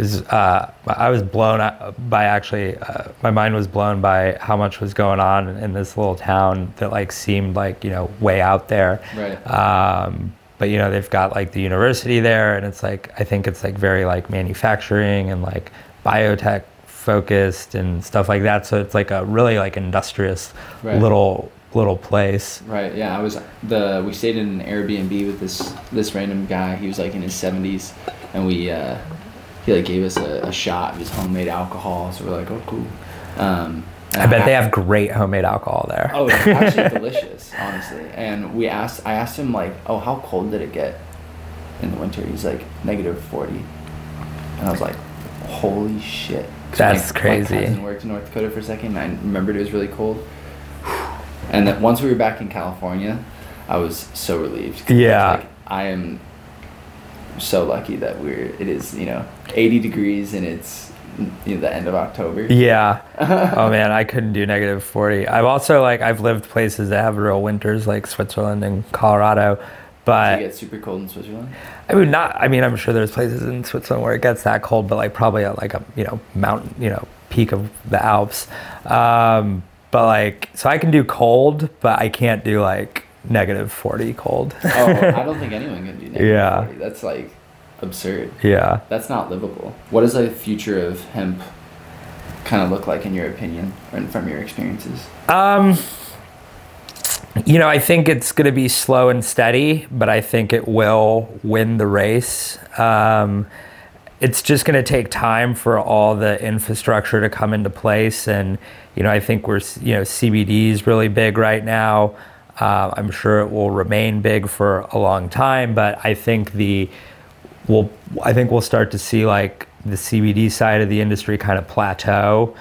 I was blown by my mind was blown by how much was going on in this little town that like seemed like way out there. Right. But they've got like the university there, and it's like I think it's like very like manufacturing and like biotech focused and stuff like that, so it's like a really like industrious little place. Right. Yeah, we stayed in an Airbnb with this random guy. He was like in his 70s, and he like gave us a shot of his homemade alcohol, so we're like, oh cool. I bet they have great homemade alcohol there. Oh, it's actually delicious, honestly. And I asked him like, oh, how cold did it get in the winter? He's like -40, and I was like, holy shit. That's crazy. My cousin worked in North Dakota for a second, and I remembered it was really cold. And then once we were back in California, I was so relieved. Yeah. Like, I am so lucky that it is 80 degrees and it's the end of October. Yeah. Oh man, I couldn't do -40. I've lived places that have real winters like Switzerland and Colorado. But does it get super cold in Switzerland? I'm sure there's places in Switzerland where it gets that cold, but like probably at like a mountain, peak of the Alps. But like, so I can do cold, but I can't do like -40 cold. Oh, I don't think anyone can do -40. That's like absurd. Yeah. That's not livable. What does the future of hemp kind of look like in your opinion, and from your experiences? I think it's going to be slow and steady, but I think it will win the race. It's just going to take time for all the infrastructure to come into place. And, I think CBD is really big right now. I'm sure it will remain big for a long time, but I think we'll start to see like the CBD side of the industry kind of plateau.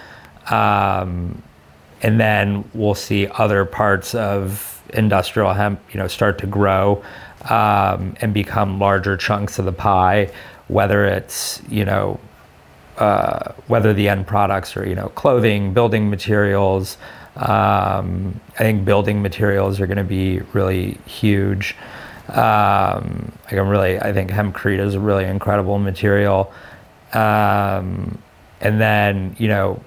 And then we'll see other parts of industrial hemp, start to grow and become larger chunks of the pie, whether it's, whether the end products are, clothing, building materials. I think building materials are going to be really huge. I think hempcrete is a really incredible material. And then,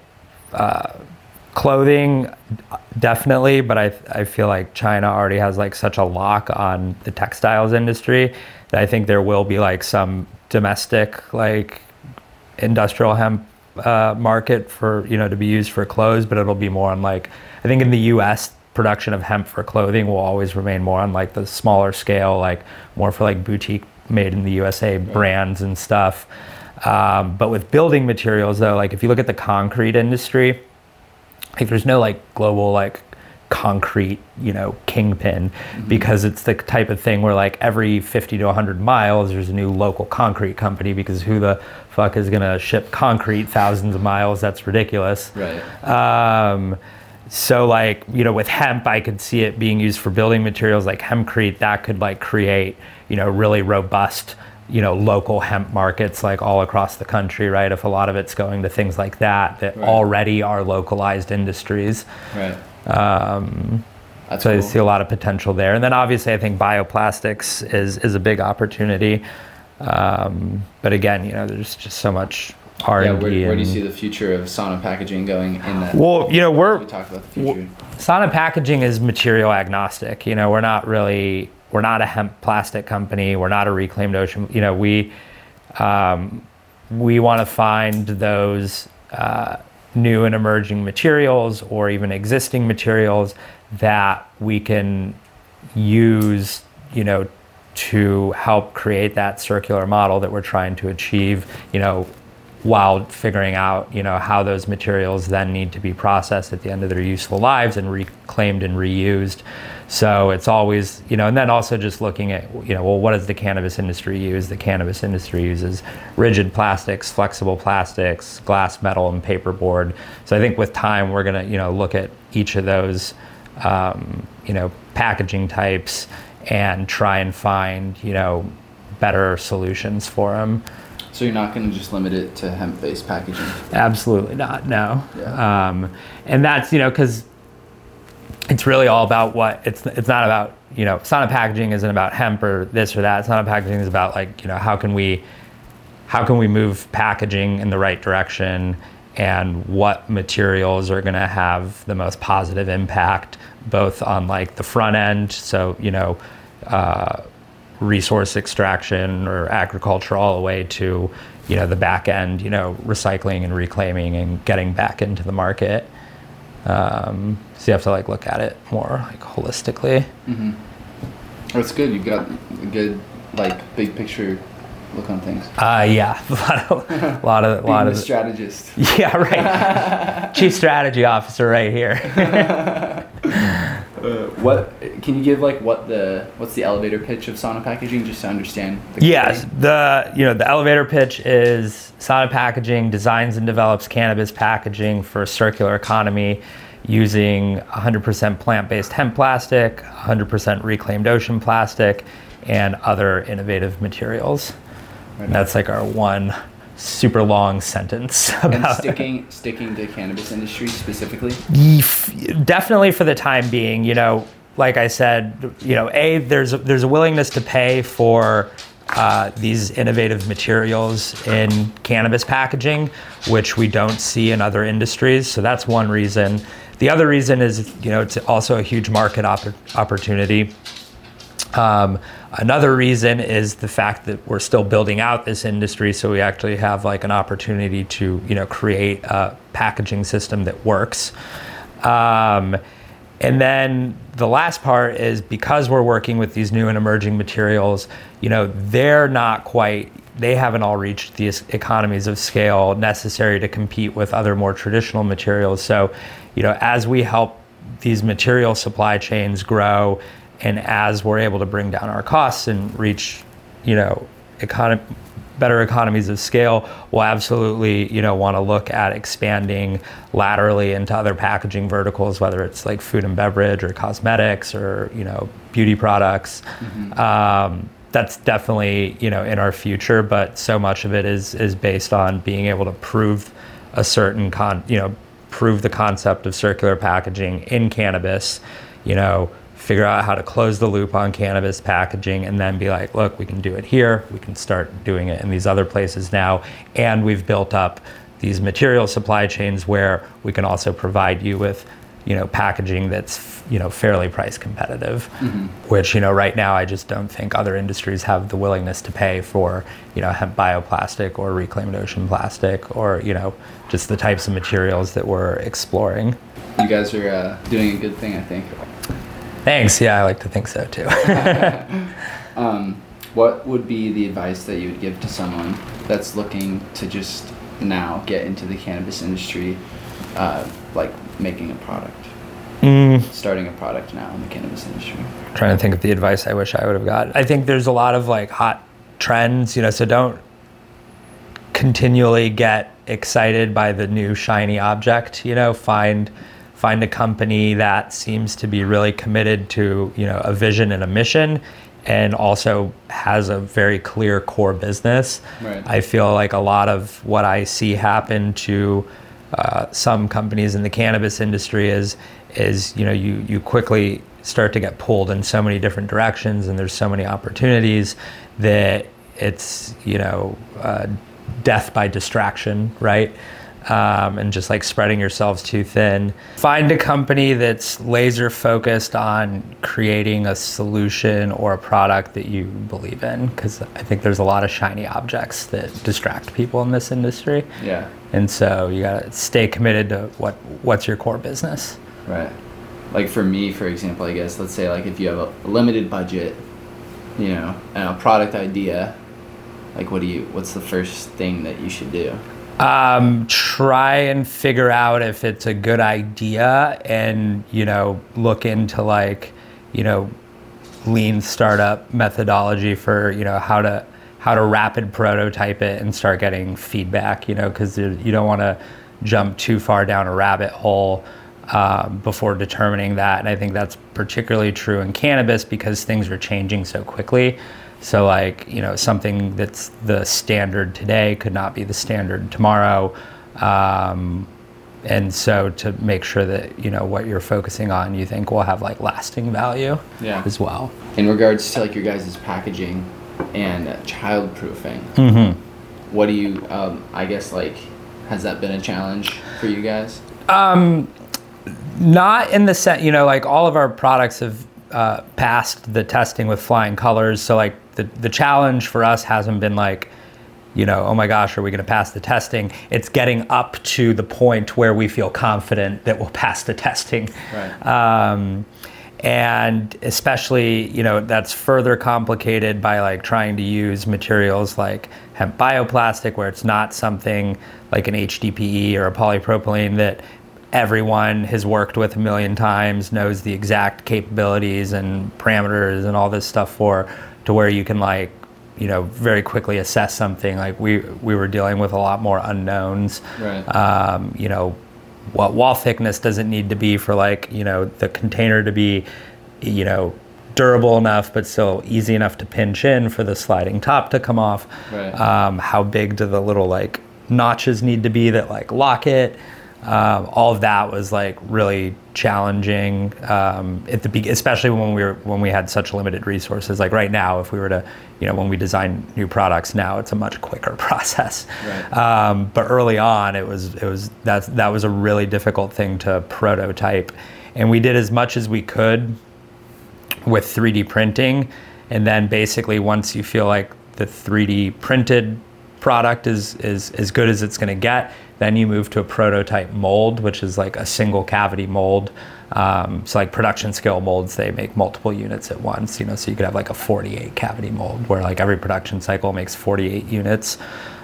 clothing, definitely, but I feel like China already has like such a lock on the textiles industry that I think there will be like some domestic like industrial hemp market for to be used for clothes, but it'll be more on like, I think in the US production of hemp for clothing will always remain more on like the smaller scale, like more for like boutique made in the USA brands and stuff. But with building materials though, like if you look at the concrete industry, like there's no like global like concrete, kingpin, because it's the type of thing where like every 50 to 100 miles there's a new local concrete company, because who the fuck is gonna ship concrete thousands of miles? That's ridiculous. Right. So like, with hemp, I could see it being used for building materials like hempcrete that could like create, really robust, local hemp markets like all across the country, right? If a lot of it's going to things like that already are localized industries. Right. So cool. I see a lot of potential there. And then obviously I think bioplastics is a big opportunity. But again, there's just so much R&D. Where do you see the future of Sana Packaging going in that? Well, we talked about the future. Sana Packaging is material agnostic. We're not a hemp plastic company. We're not a reclaimed ocean. We want to find those new and emerging materials or even existing materials that we can use, to help create that circular model that we're trying to achieve, while figuring out, how those materials then need to be processed at the end of their useful lives and reclaimed and reused. So it's always, and then also just looking at, well, what does the cannabis industry use? The cannabis industry uses rigid plastics, flexible plastics, glass, metal, and paperboard. So I think with time, we're going to, look at each of those, packaging types and try and find, better solutions for them. So you're not going to just limit it to hemp-based packaging? Absolutely not, no. Yeah. And that's, because it's really all about it's not about, Sana Packaging isn't about hemp or this or that. Sana Packaging is about how can we move packaging in the right direction, and what materials are going to have the most positive impact, both on the front end, so resource extraction or agriculture, all the way to the back end, recycling and reclaiming and getting back into the market. So you have to look at it more holistically. Mm-hmm. Oh, it's good. You've got a good big picture look on things. Yeah, a lot of strategist. Yeah, right. Chief strategy officer right here. What can you give what's the elevator pitch of Sana Packaging, just to understand? Yes, the elevator pitch is Sana Packaging designs and develops cannabis packaging for a circular economy using 100% plant-based hemp plastic, 100% reclaimed ocean plastic, and other innovative materials. Right. That's our one super long sentence about and sticking to cannabis industry specifically. Definitely for the time being. Like I said, there's a willingness to pay for these innovative materials in cannabis packaging, which we don't see in other industries. So that's one reason. The other reason is it's also a huge market opportunity. Another reason is the fact that we're still building out this industry, so we actually have an opportunity to create a packaging system that works. And then the last part is, because we're working with these new and emerging materials, they haven't all reached the economies of scale necessary to compete with other more traditional materials. So, as we help these material supply chains grow, and as we're able to bring down our costs and reach, better economies of scale, we'll absolutely, want to look at expanding laterally into other packaging verticals, whether it's food and beverage or cosmetics or, beauty products. Mm-hmm. That's definitely, in our future, but so much of it is based on being able to prove a certain prove the concept of circular packaging in cannabis, figure out how to close the loop on cannabis packaging, and then be look, we can do it here, we can start doing it in these other places now, and we've built up these material supply chains where we can also provide you with packaging that's fairly price competitive. Mm-hmm. Which right now I just don't think other industries have the willingness to pay for hemp bioplastic or reclaimed ocean plastic, or just the types of materials that we're exploring. You guys are doing a good thing, I think. Thanks. Yeah, I like to think so too. What would be the advice that you would give to someone that's looking to just now get into the cannabis industry, making a product? Starting a product now in the cannabis industry? I'm trying to think of the advice I wish I would have got. I think there's a lot of hot trends, so don't continually get excited by the new shiny object. Find a company that seems to be really committed to a vision and a mission, and also has a very clear core business. Right. I feel like a lot of what I see happen to some companies in the cannabis industry is you quickly start to get pulled in so many different directions, and there's so many opportunities that it's death by distraction, right? And just spreading yourselves too thin. Find a company that's laser focused on creating a solution or a product that you believe in, because I think there's a lot of shiny objects that distract people in this industry. Yeah. And so you gotta stay committed to what's your core business. Right. For me, for example, I guess, let's say if you have a limited budget, and a product idea, what's the first thing that you should do? Try and figure out if it's a good idea, and look into like lean startup methodology for how to rapid prototype it and start getting feedback, because you don't want to jump too far down a rabbit hole before determining that. And I think that's particularly true in cannabis because things are changing so quickly. So like, something that's the standard today could not be the standard tomorrow. And so to make sure that, what you're focusing on, you think will have like lasting value as well. In regards to like your guys' packaging and childproofing, what do you, I guess like, has that been a challenge for you guys? Not in the sense, like all of our products have passed the testing with flying colors. So like the challenge for us hasn't been like, oh my gosh, are we going to pass the testing? It's getting up to the point where we feel confident that we'll pass the testing. Right. And especially, that's further complicated by like trying to use materials like hemp bioplastic, where it's not something like an HDPE or a polypropylene that everyone has worked with a million times, knows the exact capabilities and parameters and all this stuff for, to where you can like, very quickly assess something. Like we were dealing with a lot more unknowns. Right. What wall thickness does it need to be for like, the container to be, durable enough, but still easy enough to pinch in for the sliding top to come off. Right. How big do the little like notches need to be that like lock it? All of that was like really challenging especially when we had such limited resources. Like right now, if we were to, when we design new products now, it's a much quicker process. Right. But early on, that was a really difficult thing to prototype, and we did as much as we could with 3D printing, and then basically once you feel like the 3D printed product is as good as it's going to get, then you move to a prototype mold, which is like a single cavity mold. So like production scale molds, they make multiple units at once, so you could have like a 48 cavity mold where like every production cycle makes 48 units.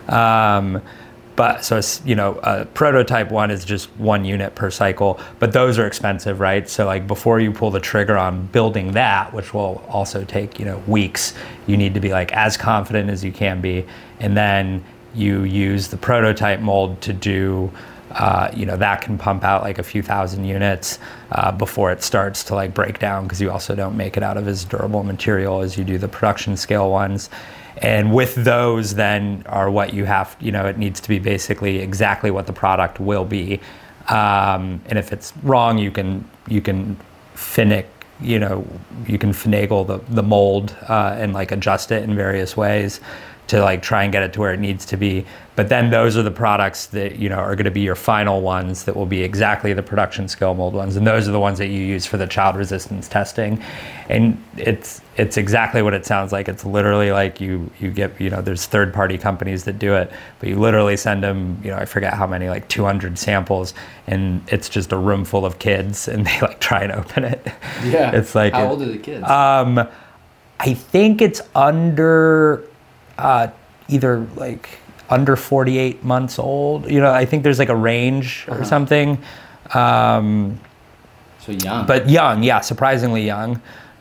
But so a prototype one is just 1 unit per cycle, but those are expensive, right? So like before you pull the trigger on building that, which will also take weeks, you need to be like as confident as you can be, and then you use the prototype mold to do that can pump out like a few thousand units before it starts to like break down, because you also don't make it out of as durable material as you do the production scale ones. And with those then are what you have, it needs to be basically exactly what the product will be. And if it's wrong, you can finagle the mold and like adjust it in various ways to like try and get it to where it needs to be. But then those are the products that are going to be your final ones that will be exactly the production scale mold ones, and those are the ones that you use for the child resistance testing. And it's exactly what it sounds like. It's literally like you get there's third party companies that do it, but you literally send them I forget how many, like 200 samples, and it's just a room full of kids, and they like try and open it. Yeah. It's like, how old are the kids? I think it's under either like under 48 months old. I think there's like a range or something. So young. But young, yeah, surprisingly young.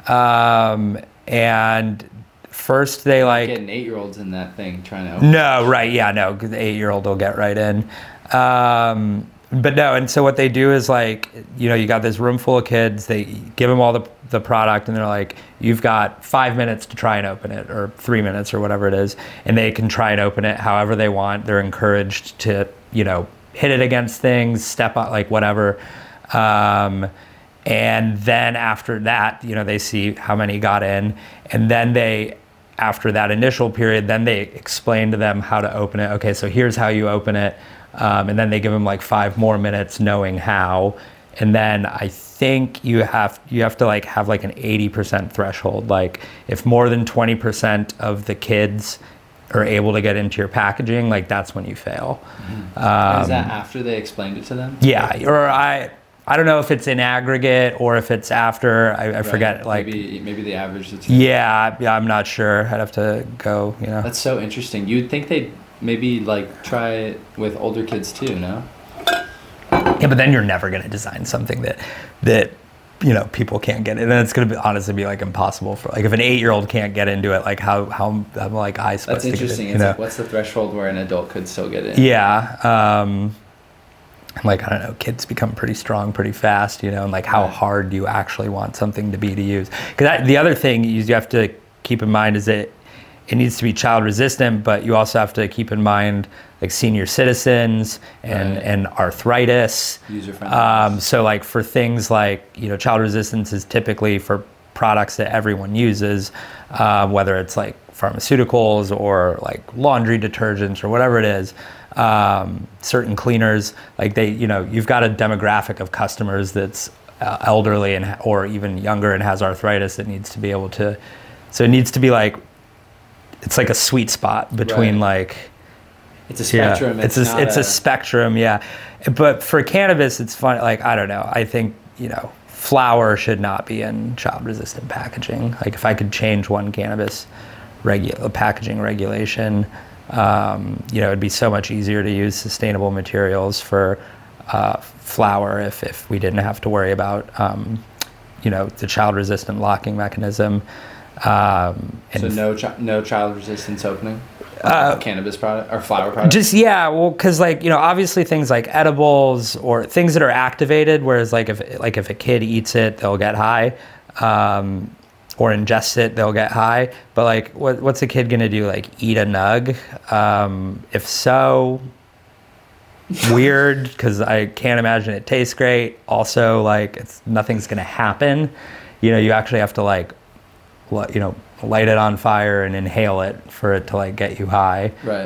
And first they like... Getting 8-year-olds in that thing trying to open No, right, yeah, no, because the 8-year-old will get right in. But no, and so what they do is like, you got this room full of kids, they give them all the product, and they're like, you've got 5 minutes to try and open it, or 3 minutes, or whatever it is, and they can try and open it however they want. They're encouraged to, hit it against things, step on, like whatever. And then after that, they see how many got in, and then after that initial period, then they explain to them how to open it. Okay, so here's how you open it. And then they give them like 5 more minutes knowing how. And then I think you have to like have like an 80% threshold. Like if more than 20% of the kids are able to get into your packaging, like that's when you fail. Is that after they explained it to them? Yeah, or I don't know if it's in aggregate or if it's after. I Right. forget. Like maybe the average. Yeah, I'm not sure. I'd have to go. That's so interesting. You'd think they'd maybe like try it with older kids too, no? Yeah, but then you're never going to design something that you know people can't get it, and then it's going to honestly be like impossible for like if an 8-year-old can't get into it, like how like I supposed That's to get interesting. it, It's like, what's the threshold where an adult could still get in? Yeah. Like, I don't know, kids become pretty strong pretty fast, you know, and like how hard do you actually want something to be to use? Because the other thing you have to keep in mind is that it needs to be child resistant, but you also have to keep in mind like senior citizens and arthritis. User friendly. So like for things like, you know, child resistance is typically for products that everyone uses, whether it's like pharmaceuticals or like laundry detergents or whatever it is. Certain cleaners, like they, you know, you've got a demographic of customers that's elderly and or even younger and has arthritis that needs to be able to, so it needs to be like, it's like a sweet spot between like, it's a spectrum. Yeah, it's a spectrum, yeah. But for cannabis, it's fun. Like, I don't know. I think, you know, flower should not be in child-resistant packaging. Like, if I could change one cannabis packaging regulation, you know, it'd be so much easier to use sustainable materials for flower if we didn't have to worry about, you know, the child-resistant locking mechanism. So no child resistance opening? Cannabis product or flower product? Just, yeah, well, because like, you know, obviously things like edibles or things that are activated, whereas like if a kid eats it, they'll get high, or ingests it, they'll get high. But like, what's a kid gonna do? Like eat a nug? If so, weird, because I can't imagine it tastes great. Also, like nothing's gonna happen. You know, you actually have to like, you know, light it on fire and inhale it for it to like get you high. Right.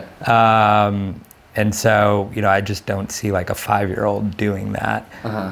And so, you know, I just don't see like a 5-year-old doing that.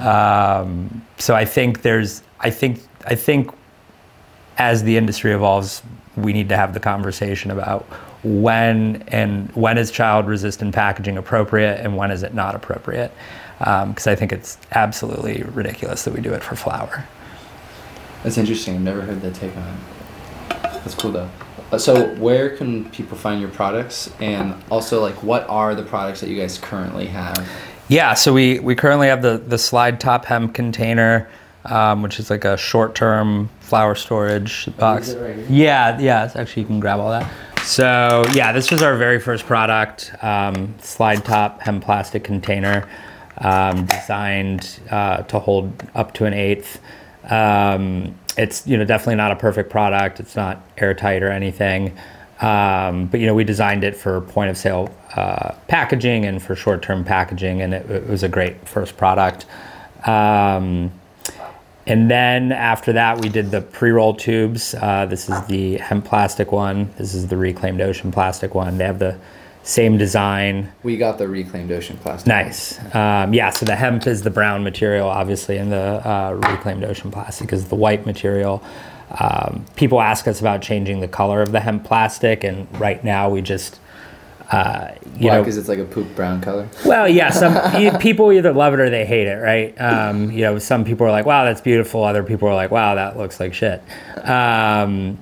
So I think I think as the industry evolves, we need to have the conversation about when is child resistant packaging appropriate and when is it not appropriate. Because I think it's absolutely ridiculous that we do it for flower. That's interesting. I've never heard that take on it. That's cool though. So where can people find your products, and also like what are the products that you guys currently have? Yeah, so we currently have the slide top hemp container, which is like a short-term flower storage box. Is it right here? Yeah. Actually, you can grab all that. So yeah, this was our very first product, slide top hemp plastic container, designed to hold up to an 1/8. It's, you know, definitely not a perfect product. It's not airtight or anything. But, you know, we designed it for point of sale packaging and for short-term packaging, and it was a great first product. And then after that, we did the pre-roll tubes. This is the hemp plastic one. This is the reclaimed ocean plastic one. They have the same design. We got the reclaimed ocean plastic. Nice. Yeah, so the hemp is the brown material, obviously, and the reclaimed ocean plastic is the white material. People ask us about changing the color of the hemp plastic, and right now we just, Why? Because it's like a poop brown color? Well, yeah, some people either love it or they hate it, right? You know, some people are like, wow, that's beautiful. Other people are like, wow, that looks like shit. But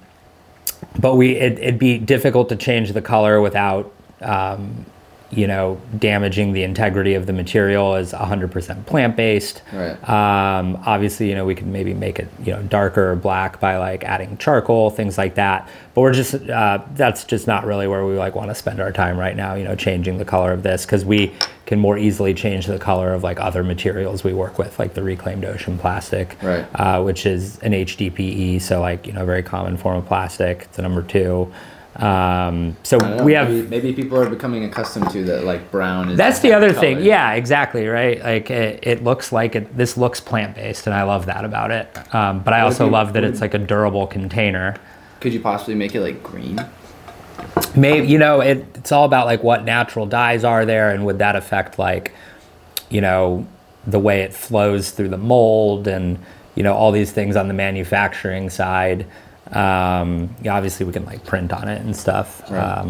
it'd be difficult to change the color without, you know, damaging the integrity of the material. Is 100% plant-based. Right. Obviously, you know, we can maybe make it, you know, darker or black by like adding charcoal, things like that. But we're just, that's just not really where we like want to spend our time right now, you know, changing the color of this, because we can more easily change the color of like other materials we work with, like the reclaimed ocean plastic, right. Which is an HDPE. So like, you know, very common form of plastic. It's a number 2. So we have maybe people are becoming accustomed to that, like brown is that's the other color. thing. Yeah, exactly, right? Like it looks like this looks plant-based, and I love that about it. But I also love that it's like a durable container. Could you possibly make it like green? Maybe, you know, it's all about like what natural dyes are there, and would that affect like, you know, the way it flows through the mold, and, you know, all these things on the manufacturing side. Yeah, obviously we can like print on it and stuff. Right.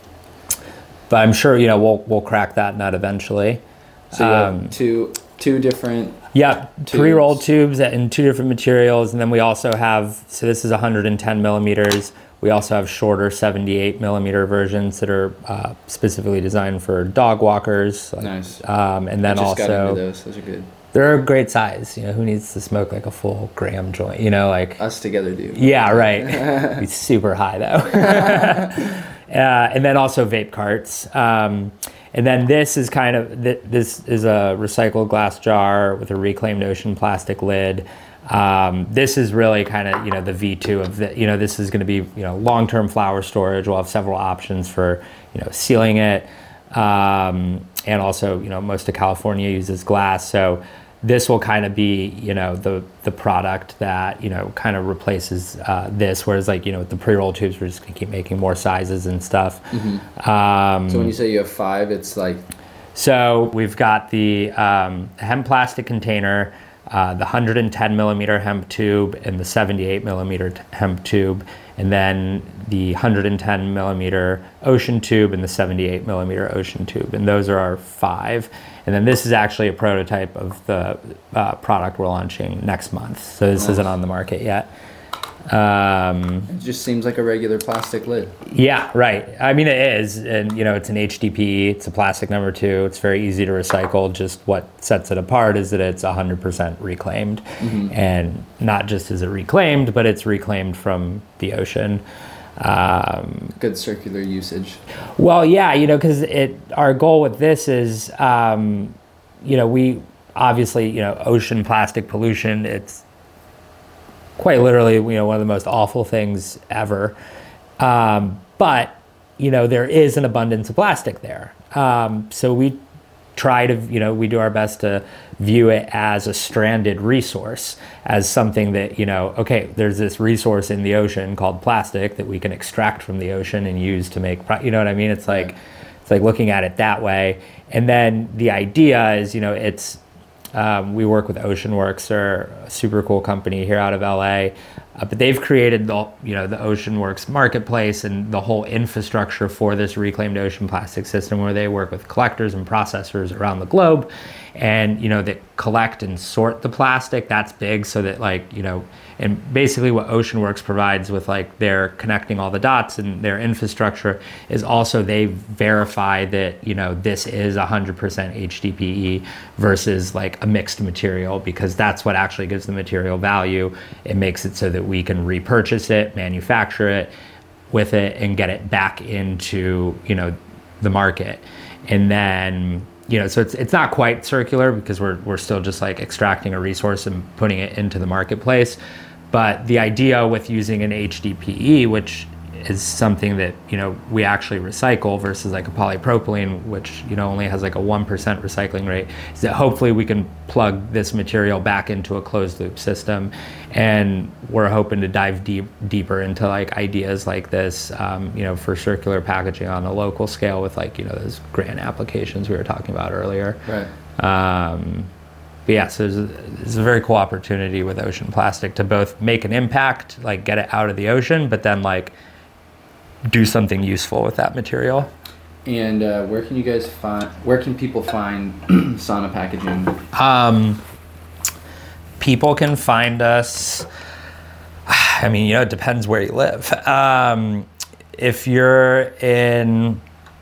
But I'm sure, you know, we'll crack that nut eventually. So you have two different. Yeah, pre-rolled tubes in 2 different materials, and then we also have. So this is 110 millimeters. We also have shorter 78 millimeter versions that are specifically designed for dog walkers. Nice. And then I just got also into those. Those are good. they're a great size. You know, who needs to smoke like a full gram joint? You know, like Us together do. yeah, right. Be super high though. And then also vape carts. And then this is kind of this is a recycled glass jar with a reclaimed ocean plastic lid. This is really kind of, you know, the V2 of the, you know, this is going to be, you know, long-term flower storage. We'll have several options for, you know, sealing it. And also, you know, most of California uses glass. So this will kind of be, you know, the product that, you know, kind of replaces this. Whereas like, you know, with the pre-roll tubes, we're just going to keep making more sizes and stuff. So when you say you have 5, it's like... So we've got the hemp plastic container, the 110 millimeter hemp tube, and the 78 millimeter hemp tube, and then the 110 millimeter ocean tube and the 78 millimeter ocean tube. And those are our 5. And then this is actually a prototype of the product we're launching next month. So this isn't on the market yet. It just seems like a regular plastic lid. Yeah, right. I mean, it is. And, you know, it's an HDPE. It's a plastic number 2. It's very easy to recycle. Just what sets it apart is that it's 100% reclaimed. And not just is it reclaimed, but it's reclaimed from the ocean. Good circular usage. Well, yeah, you know, because our goal with this is, you know, we obviously, you know, ocean plastic pollution, it's quite literally, you know, one of the most awful things ever. But, you know, there is an abundance of plastic there. So we try to, you know, we do our best to view it as a stranded resource, as something that, you know, okay, there's this resource in the ocean called plastic that we can extract from the ocean and use to make, you know what I mean? It's like looking at it that way. And then the idea is, you know, it's, we work with OceanWorks, they're a super cool company here out of LA, but they've created the OceanWorks marketplace and the whole infrastructure for this reclaimed ocean plastic system, where they work with collectors and processors around the globe, and, you know, that collect and sort the plastic. That's big, so that, like, you know, and basically what OceanWorks provides with, like, their connecting all the dots and their infrastructure is also they verify that, you know, this is 100% HDPE versus like a mixed material, because that's what actually gives the material value. It makes it so that we can repurchase it, manufacture it with it, and get it back into, you know, the market. And then, you know, so it's not quite circular, because we're still just like extracting a resource and putting it into the marketplace. But the idea with using an HDPE, which is something that, you know, we actually recycle versus like a polypropylene, which, you know, only has like a 1% recycling rate, is that hopefully we can plug this material back into a closed loop system. And we're hoping to dive deeper into like ideas like this, you know, for circular packaging on a local scale with, like, you know, those grant applications we were talking about earlier. Right. But yeah, so there's a very cool opportunity with ocean plastic to both make an impact, like get it out of the ocean, but then like do something useful with that material. And where can people find Sana Packaging? People can find us, I mean, you know, it depends where you live. If you're in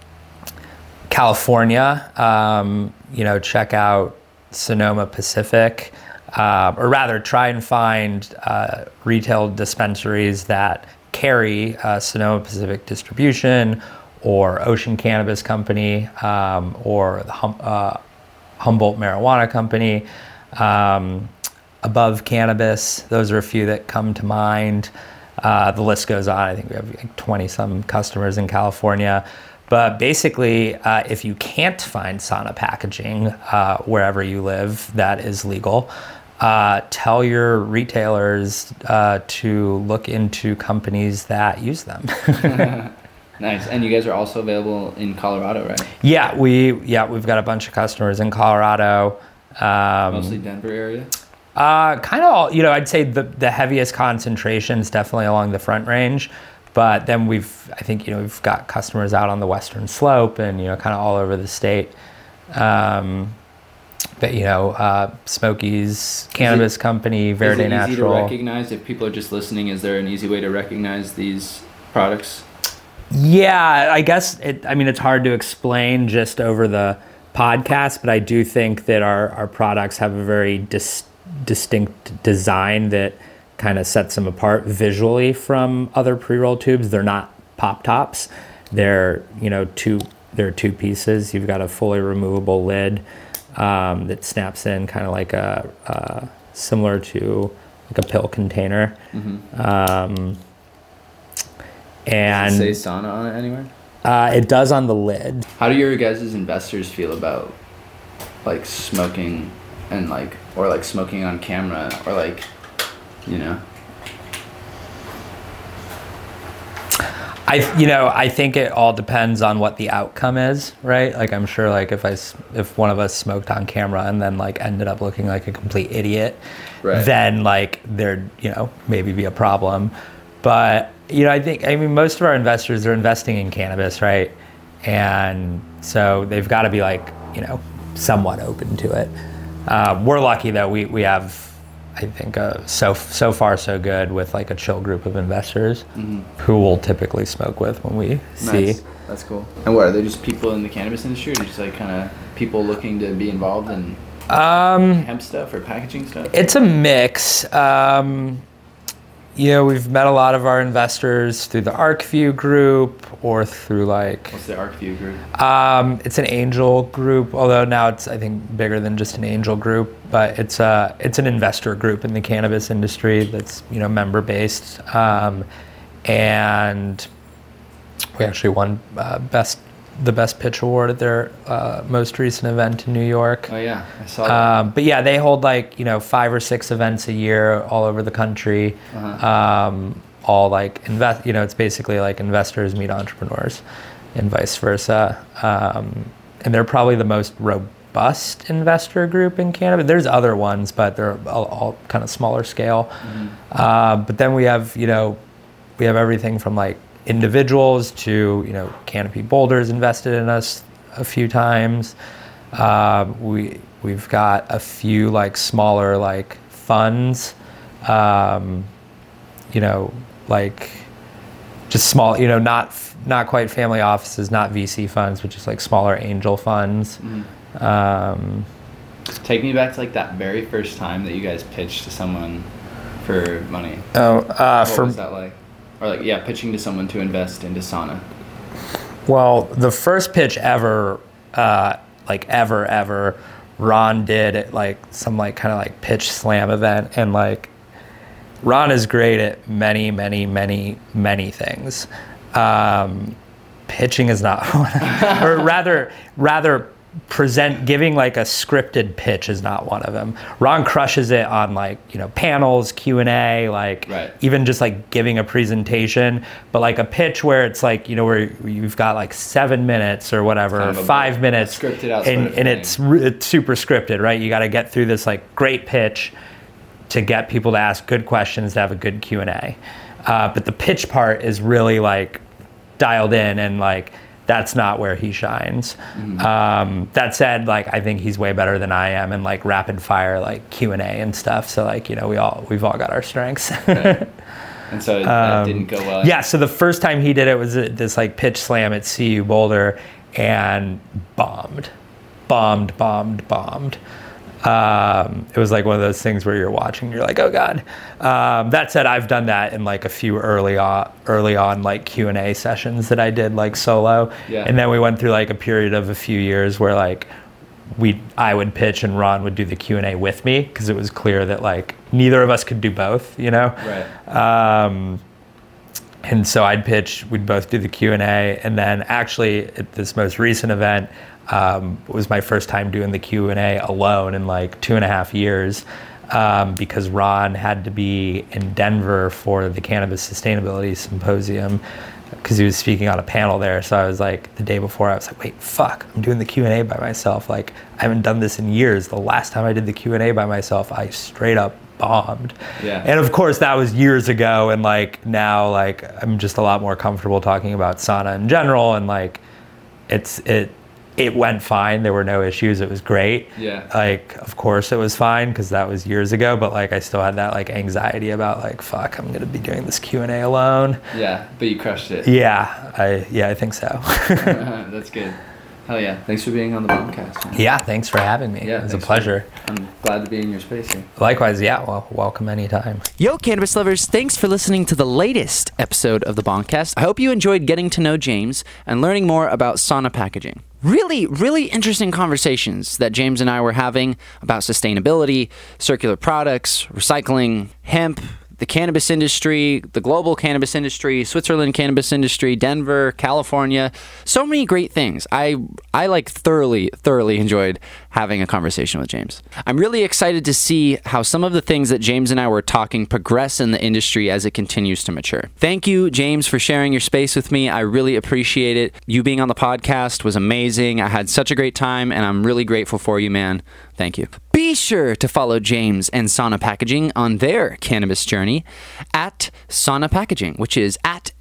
California, you know, check out Sonoma Pacific, or rather try and find retail dispensaries that carry Sonoma Pacific Distribution or Ocean Cannabis Company, or the Humboldt Marijuana Company, Above Cannabis. Those are a few that come to mind. The list goes on. I think we have like 20 some customers in California. But basically, if you can't find Sana Packaging wherever you live that is legal, tell your retailers to look into companies that use them. Nice. And you guys are also available in Colorado, right? Yeah, we've got a bunch of customers in Colorado. Mostly Denver area? Kind of all, you know, I'd say the heaviest concentration is definitely along the Front Range. But then I think, you know, we've got customers out on the Western Slope and, you know, kind of all over the state. But, you know, Smokies Cannabis Company, Verde Natural. Is it easy to recognize, if people are just listening, is there an easy way to recognize these products? Yeah, I guess it's hard to explain just over the podcast, but I do think that our products have a very distinct design that kind of sets them apart visually from other pre-roll tubes. They're not pop tops. They're, they're two pieces. You've got a fully removable lid that snaps in kind of like similar to like a pill container. Mm-hmm. And does it say sauna on it anywhere? It does on the lid. How do your guys' investors feel about like smoking and or smoking on camera or I think it all depends on what the outcome is, right? Like I'm sure like if one of us smoked on camera and then like ended up looking like a complete idiot, right, then like there'd, maybe be a problem. But most of our investors are investing in cannabis, right? And so they've got to be like, somewhat open to it. We're lucky that we have, I think, so far so good with like a chill group of investors who we'll typically smoke with when we see. Nice. That's cool. And what, are they just people in the cannabis industry, or just like kind of people looking to be involved in hemp stuff or packaging stuff? It's a mix. We've met a lot of our investors through the ArcView group or through What's the ArcView group? It's an angel group, although now it's, I think, bigger than just an angel group, but it's an investor group in the cannabis industry that's, member based. And we actually won the best pitch award at their most recent event in New York. Oh yeah, I saw that. But yeah, they hold 5 or 6 events a year all over the country. All it's basically like investors meet entrepreneurs and vice versa. And they're probably the most robust investor group in Canada. There's other ones, but they're all kind of smaller scale. But then we have everything from individuals to Canopy Boulders invested in us a few times. We've got a few smaller funds, just small, not quite family offices, not VC funds, but just smaller angel funds. Take me back to that very first time that you guys pitched to someone for money. What was that like? Or pitching to someone to invest into Sana. Well, the first pitch ever, ever, Ron did at some kind of pitch slam event, and Ron is great at many, many, many, many things. Pitching is not, or rather giving a scripted pitch is not one of them. Ron crushes it on panels, Q&A, right, even just giving a presentation, but a pitch where it's where you've got 7 minutes or whatever, kind of 5 minutes, scripted out and it's super scripted, right? You got to get through this great pitch to get people to ask good questions, to have a good Q&A. But the pitch part is really dialed in, and that's not where he shines. That said, I think he's way better than I am in rapid fire Q&A and stuff. So we've all got our strengths. Right. And so that didn't go well. Yeah. So the first time he did it was this pitch slam at CU Boulder, and bombed. It was one of those things where you're watching, you're oh God. That said, I've done that in a few early on Q&A sessions that I did solo. Yeah. And then we went through a period of a few years where I would pitch and Ron would do the Q&A with me, because it was clear that neither of us could do both, Right. And so I'd pitch, we'd both do the Q&A, and then actually at this most recent event, it was my first time doing the Q&A alone in 2.5 years, because Ron had to be in Denver for the Cannabis Sustainability Symposium, because he was speaking on a panel there. So I was the day before, I was wait, fuck, I'm doing the Q&A by myself. I haven't done this in years. The last time I did the Q&A by myself, I straight up bombed. Yeah. And of course that was years ago, and now I'm just a lot more comfortable talking about Sana in general, and it went fine. There were no issues. It was great. Yeah. Like, of course it was fine because that was years ago, but like I still had that like anxiety about like, fuck, I'm going to be doing this Q&A alone. Yeah, but you crushed it. Yeah, I think so. That's good. Hell yeah. Thanks for being on the Bombcast, man. Yeah, thanks for having me. Yeah, it was a pleasure. I'm glad to be in your space here. Likewise, yeah, well, welcome anytime. Yo, cannabis lovers, thanks for listening to the latest episode of the Bombcast. I hope you enjoyed getting to know James and learning more about Sana Packaging. Really, really interesting conversations that James and I were having about sustainability, circular products, recycling, hemp, the cannabis industry, the global cannabis industry, Switzerland cannabis industry, Denver, California. So many great things. I like thoroughly enjoyed having a conversation with James. I'm really excited to see how some of the things that James and I were talking progress in the industry as it continues to mature. Thank you, James, for sharing your space with me. I really appreciate it. You being on the podcast was amazing. I had such a great time, and I'm really grateful for you, man. Thank you. Be sure to follow James and Sana Packaging on their cannabis journey at Sana Packaging, which is at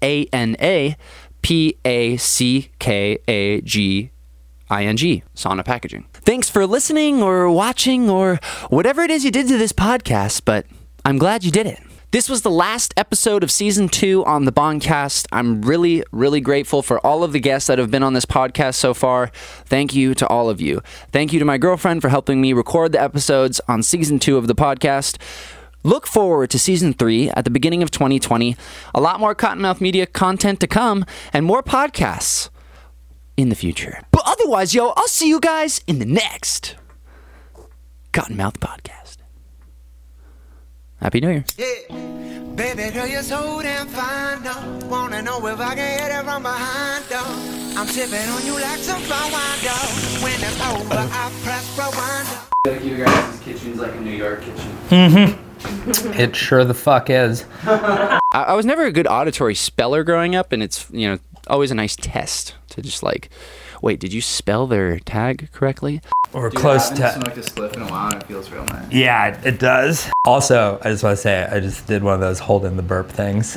SanaPackaging, Sana Packaging. Thanks for listening or watching or whatever it is you did to this podcast, but I'm glad you did it. This was the last episode of Season 2 on the Bombcast. I'm really, really grateful for all of the guests that have been on this podcast so far. Thank you to all of you. Thank you to my girlfriend for helping me record the episodes on Season 2 of the podcast. Look forward to Season 3 at the beginning of 2020. A lot more Cottonmouth Media content to come and more podcasts in the future. But otherwise, yo, I'll see you guys in the next Cottonmouth Podcast. Happy New Year. Yeah. Baby girl, you're so damn fine, though. Wanna know if I can hit it from behind, though. I'm sipping on you like some fine wine, though. When it's over, I press rewind. I feel like you guys' kitchen's like a New York kitchen. Mm-hmm. It sure the fuck is. I was never a good auditory speller growing up, and it's, you know, always a nice test to just like, wait, did you spell their tag correctly? Or Dude, close I to. haven't smoked a spliff in a while, and it feels real nice. Yeah, it does. Also, I just want to say, I just did one of those hold in the burp things.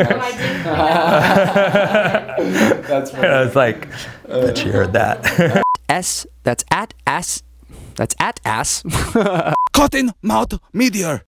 That's funny. I was like, bet you heard that. That's at ass. Cottonmouth Media.